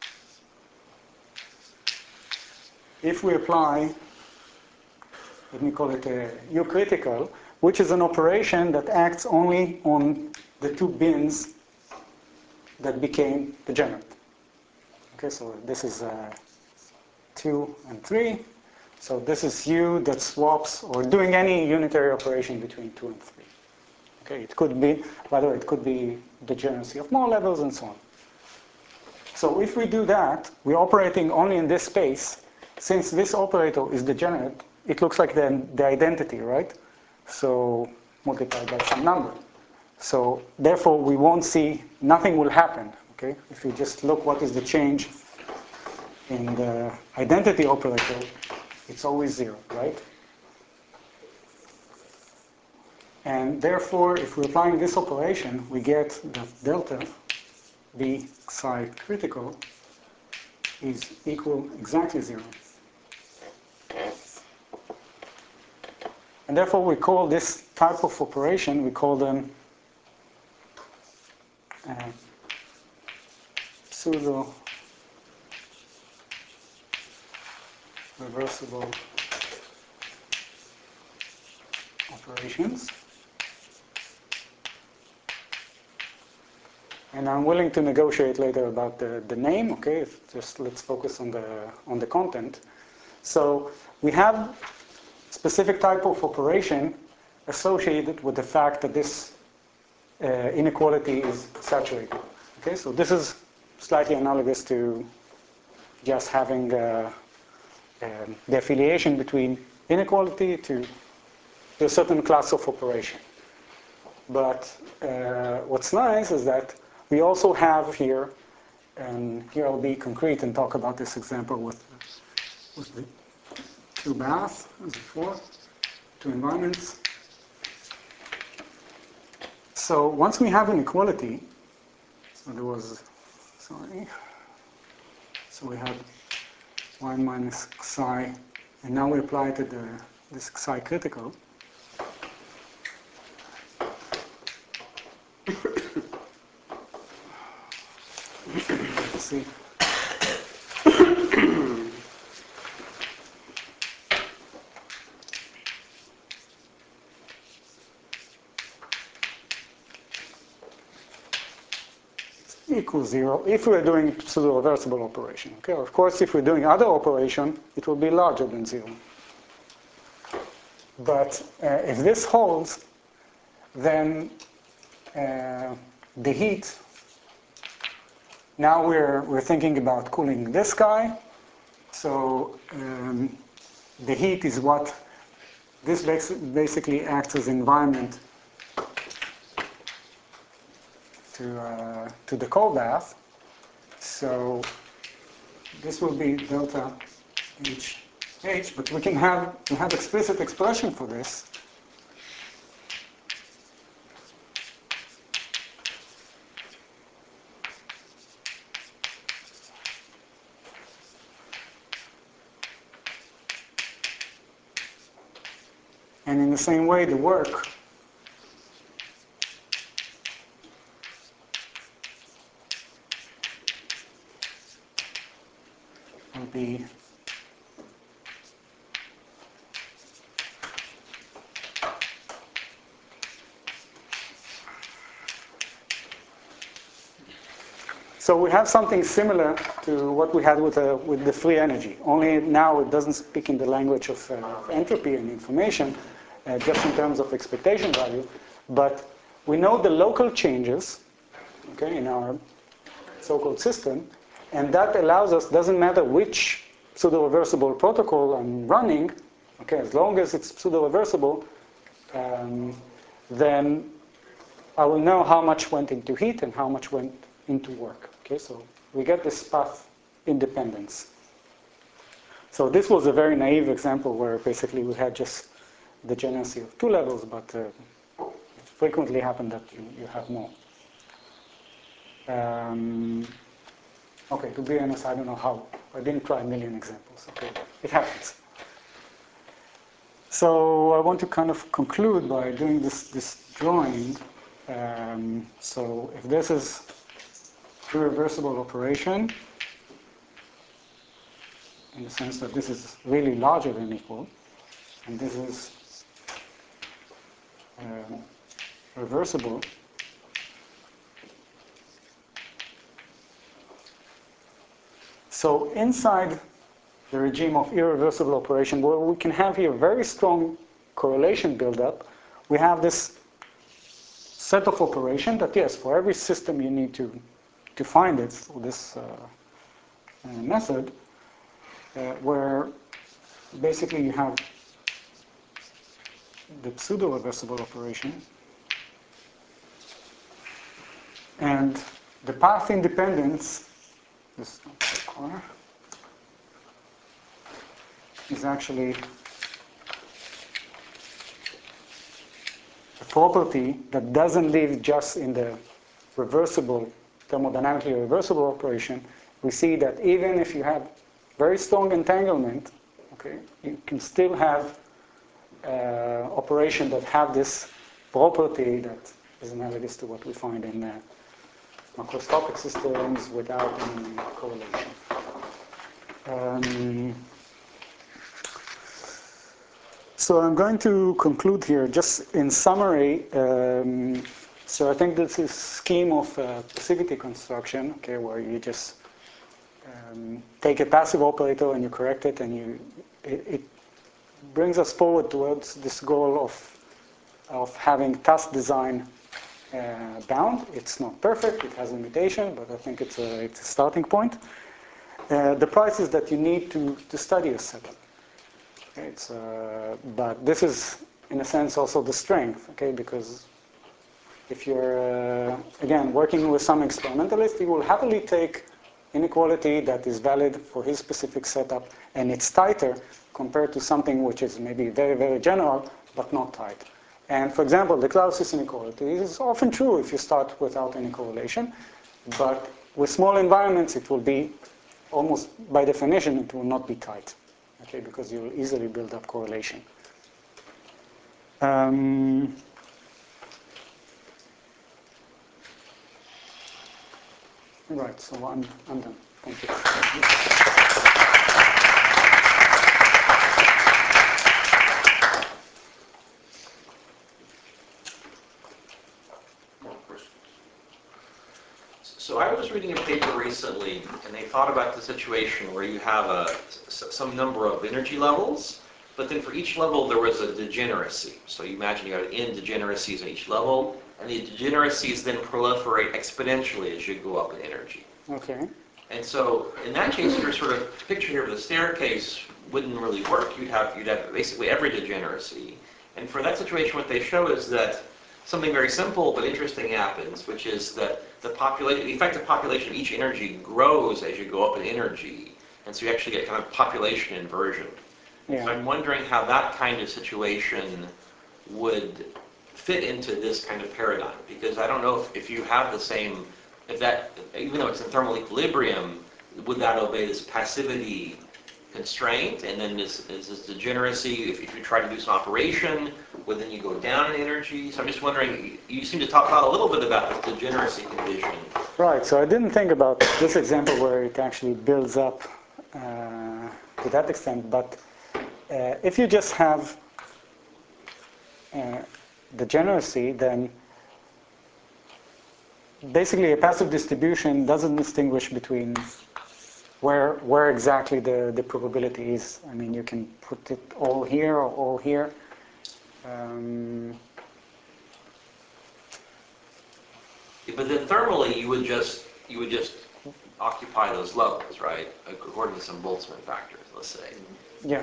if we apply, let me call it a U critical, which is an operation that acts only on the two bins that became degenerate. Okay, so this is 2 and 3. So this is U that swaps, or doing any unitary operation between 2 and 3. Okay, it could be, by the way, it could be degeneracy of more levels and so on. So if we do that, we're operating only in this space. Since this operator is degenerate, it looks like the identity, right? So multiplied by some number. So therefore, we won't see, nothing will happen. Okay, if you just look what is the change in the identity operator, it's always 0, right? And therefore, if we're applying this operation, we get that delta B psi critical is equal exactly 0. And therefore, we call this type of operation, we call them pseudo reversible operations. And I'm willing to negotiate later about the name, okay? Just let's focus on the content. So we have specific type of operation associated with the fact that this inequality is saturated. Okay, so this is slightly analogous to just having the affiliation between inequality to a certain class of operation. But what's nice is that we also have here, and here I'll be concrete and talk about this example with the 2 baths, as before, 2 environments. So once we have an equality, so there was, sorry, so we had 1 minus psi, and now we apply it to this psi critical. Let's see. Equals 0 if we're doing pseudo-reversible operation. Okay, of course, if we're doing other operation, it will be larger than 0. But if this holds, then the heat. Now we're thinking about cooling this guy. So the heat is what this basically acts as environment to the cold bath. So this will be delta H, but we have explicit expression for this. And in the same way, the work will be so we have something similar to what we had with the free energy, only now it doesn't speak in the language of entropy and information, just in terms of expectation value, but we know the local changes, okay, in our so-called system, and that allows us, doesn't matter which pseudo-reversible protocol I'm running, okay, as long as it's pseudo-reversible, then I will know how much went into heat and how much went into work. Okay, so we get this path independence. So this was a very naive example where basically we had just degeneracy of two levels, but it frequently happened that you have more. Okay, to be honest, I don't know how. I didn't try a million examples. Okay, it happens. So I want to kind of conclude by doing this drawing. So if this is irreversible operation, in the sense that this is really larger than equal, and this is reversible, so inside the regime of irreversible operation, where we can have here very strong correlation buildup, we have this set of operation that, yes, for every system you need to find it through this method, where basically you have the pseudo-reversible operation, and the path independence, this corner, is actually a property that doesn't live just in the reversible, thermodynamically reversible operation. We see that even if you have very strong entanglement, okay, you can still have operation that have this property that is analogous to what we find in macroscopic systems without any correlation. So I'm going to conclude here, just in summary. So I think this is scheme of passivity construction, okay, where you just take a passive operator and you correct it, and it brings us forward towards this goal of having task design bound. It's not perfect, it has limitation, but I think it's a starting point. The price is that you need to study a setup. Okay, but this is, in a sense, also the strength, okay, because if you're, again, working with some experimentalist, he will happily take inequality that is valid for his specific setup, and it's tighter compared to something which is maybe very, very general, but not tight. And for example, the Clausius inequality is often true if you start without any correlation, but with small environments, it will be, almost by definition, it will not be tight, okay, because you will easily build up correlation. Right, so I'm done. Thank you. So I was reading a paper recently, and they thought about the situation where you have some number of energy levels, but then for each level there was a degeneracy. So you imagine you have n degeneracies at each level, and the degeneracies then proliferate exponentially as you go up in energy. Okay. And so in that case, you're sort of pictured here with a staircase wouldn't really work. You'd have basically every degeneracy. And for that situation, what they show is that something very simple but interesting happens, which is that the effective population of each energy grows as you go up in energy. And so you actually get kind of population inversion. Yeah. So I'm wondering how that kind of situation would fit into this kind of paradigm, because I don't know if you have the same, even though it's in thermal equilibrium, would that obey this passivity constraint, and then this degeneracy, if you try to do some operation, would then you go down in energy? So I'm just wondering, you seem to talk a little bit about the degeneracy condition. Right, so I didn't think about this example where it actually builds up to that extent, but if you just have degeneracy, then basically a passive distribution doesn't distinguish between where exactly the probability is. I mean, you can put it all here or all here. But then thermally, you would just occupy those levels, right? According to some Boltzmann factors, let's say. Yeah.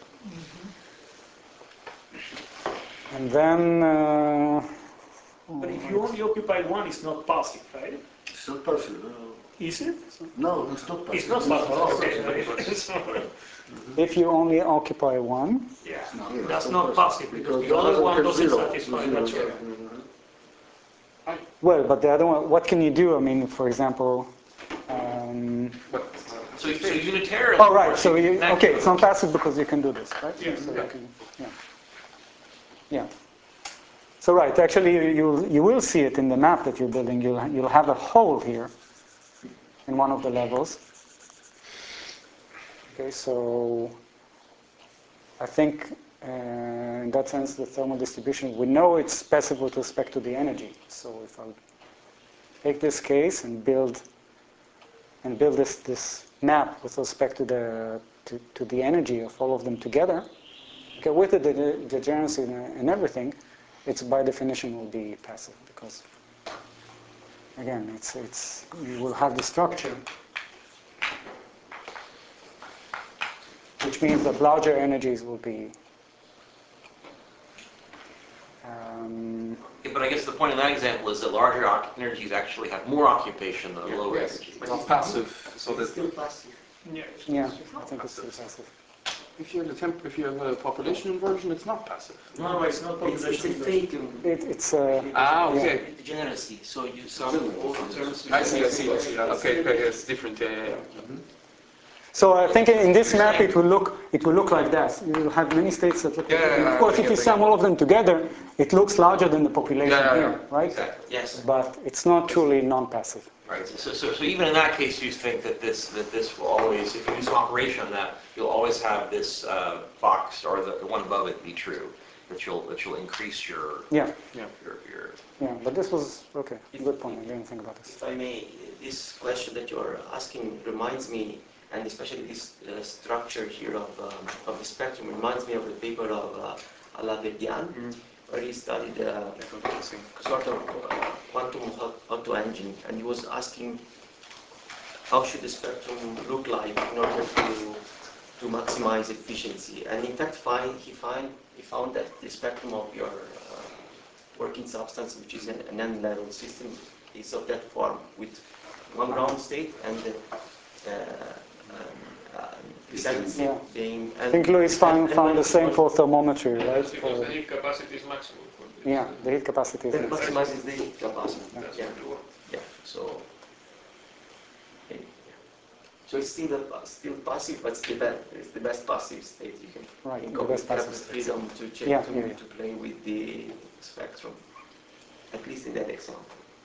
And then... But if you only occupy one, it's not passive, right? It's not passive. Is it? No, it's not passive. It's not passive. Okay. if you only occupy one... Yeah, that's not passive, because the other one doesn't satisfy that. Well, but the other one, what can you do? I mean, for example... So Unitarian... Oh, right, so okay, it's not passive because you can do this, right? Yeah. So you can, yeah. So right, actually you will see it in the map that you're building. You'll have a hole here in one of the levels. Okay, so I think in that sense the thermal distribution, we know it's passive with respect to the energy. So if I take this case and build this map with respect to the energy of all of them together, okay, with the degeneracy and everything, it's by definition will be passive, because again, it's you will have the structure, which means that larger energies will be. But I guess the point of that example is that larger energies actually have more occupation than lower energies. But not passive, so that Still passive. Yeah, I think it's still passive. if you have a population inversion, it's not passive. No, it's not It's a population. fake Okay. degeneracy. So you I see. Okay, it's different. So I think in this map it will look like that. You will have many states that look like that. Of course, if you sum all of them together, it looks larger than the population here, right? Exactly. yes. But it's not truly non-passive. Right. So even in that case, you think that this will always, if you do some operation on that, you'll always have this box or the one above it be true. That you'll increase your Yeah. your Yeah, but this was okay. Good point. I didn't think about this. If I may, this question that you're asking reminds me, and especially this structure here of the spectrum reminds me of the paper of Alaverdian, where he studied sort of quantum auto engine, and he was asking how should the spectrum look like in order to maximize efficiency. And in fact, he found that the spectrum of your working substance, which is an n-level system, is of that form, with one ground state and the second state being... I think Louis found the same for thermometry, right? Because the heat capacity is maximum. Yeah, the heat capacity is That maximum. maximizes the heat capacity. Yeah. So it's still passive, but it's the best passive state you can. Right, think the of. best You have passive the state. freedom to change, Yeah, to play with the spectrum. At least in that example.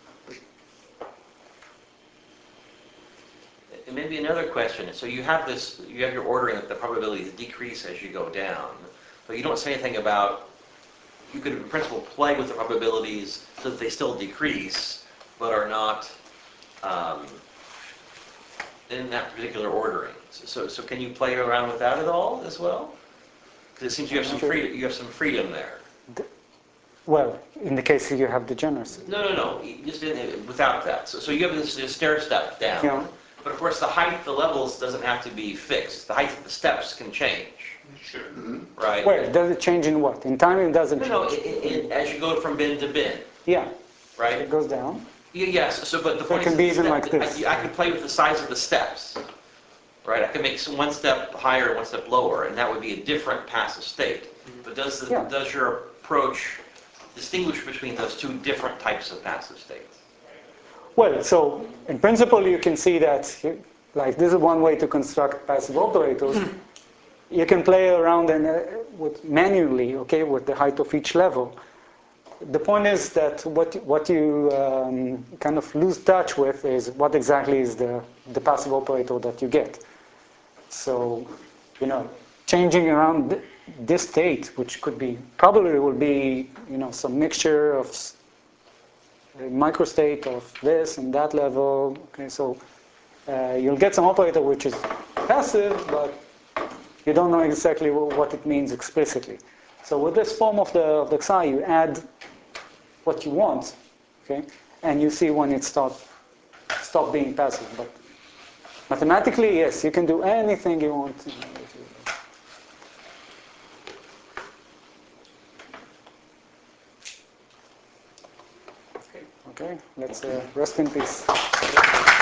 And maybe another question. So you have your ordering that the probabilities decrease as you go down, but you don't say anything about. You could, in principle, play with the probabilities so that they still decrease, but are not in that particular ordering. So can you play around with that at all as well? Because it seems you have some freedom. You have some freedom there. Well, in the case you have degeneracy. No. Just without that. So you have this stair step down. Yeah. But of course, the height of the levels doesn't have to be fixed. The height of the steps can change. Sure. Right? Wait, does it change in what? In time it doesn't change. No, as you go from bin to bin. Yeah. Right? It goes down. Yes, so but the point can is be the even like this. I could play with the size of the steps. Right? I could make one step higher and one step lower, and that would be a different passive state. But does your approach distinguish between those two different types of passive states? Well, so in principle you can see that, like this is one way to construct passive operators. You can play around with manually, okay, with the height of each level. The point is that what you kind of lose touch with is what exactly is the passive operator that you get. So, changing around this state, which probably will be, some mixture of a microstate of this and that level. Okay, so you'll get some operator which is passive, but you don't know exactly what it means explicitly. So with this form of the Xi, you add what you want, okay, and you see when it stop being passive. But mathematically, yes, you can do anything you want. Okay, let's rest in peace.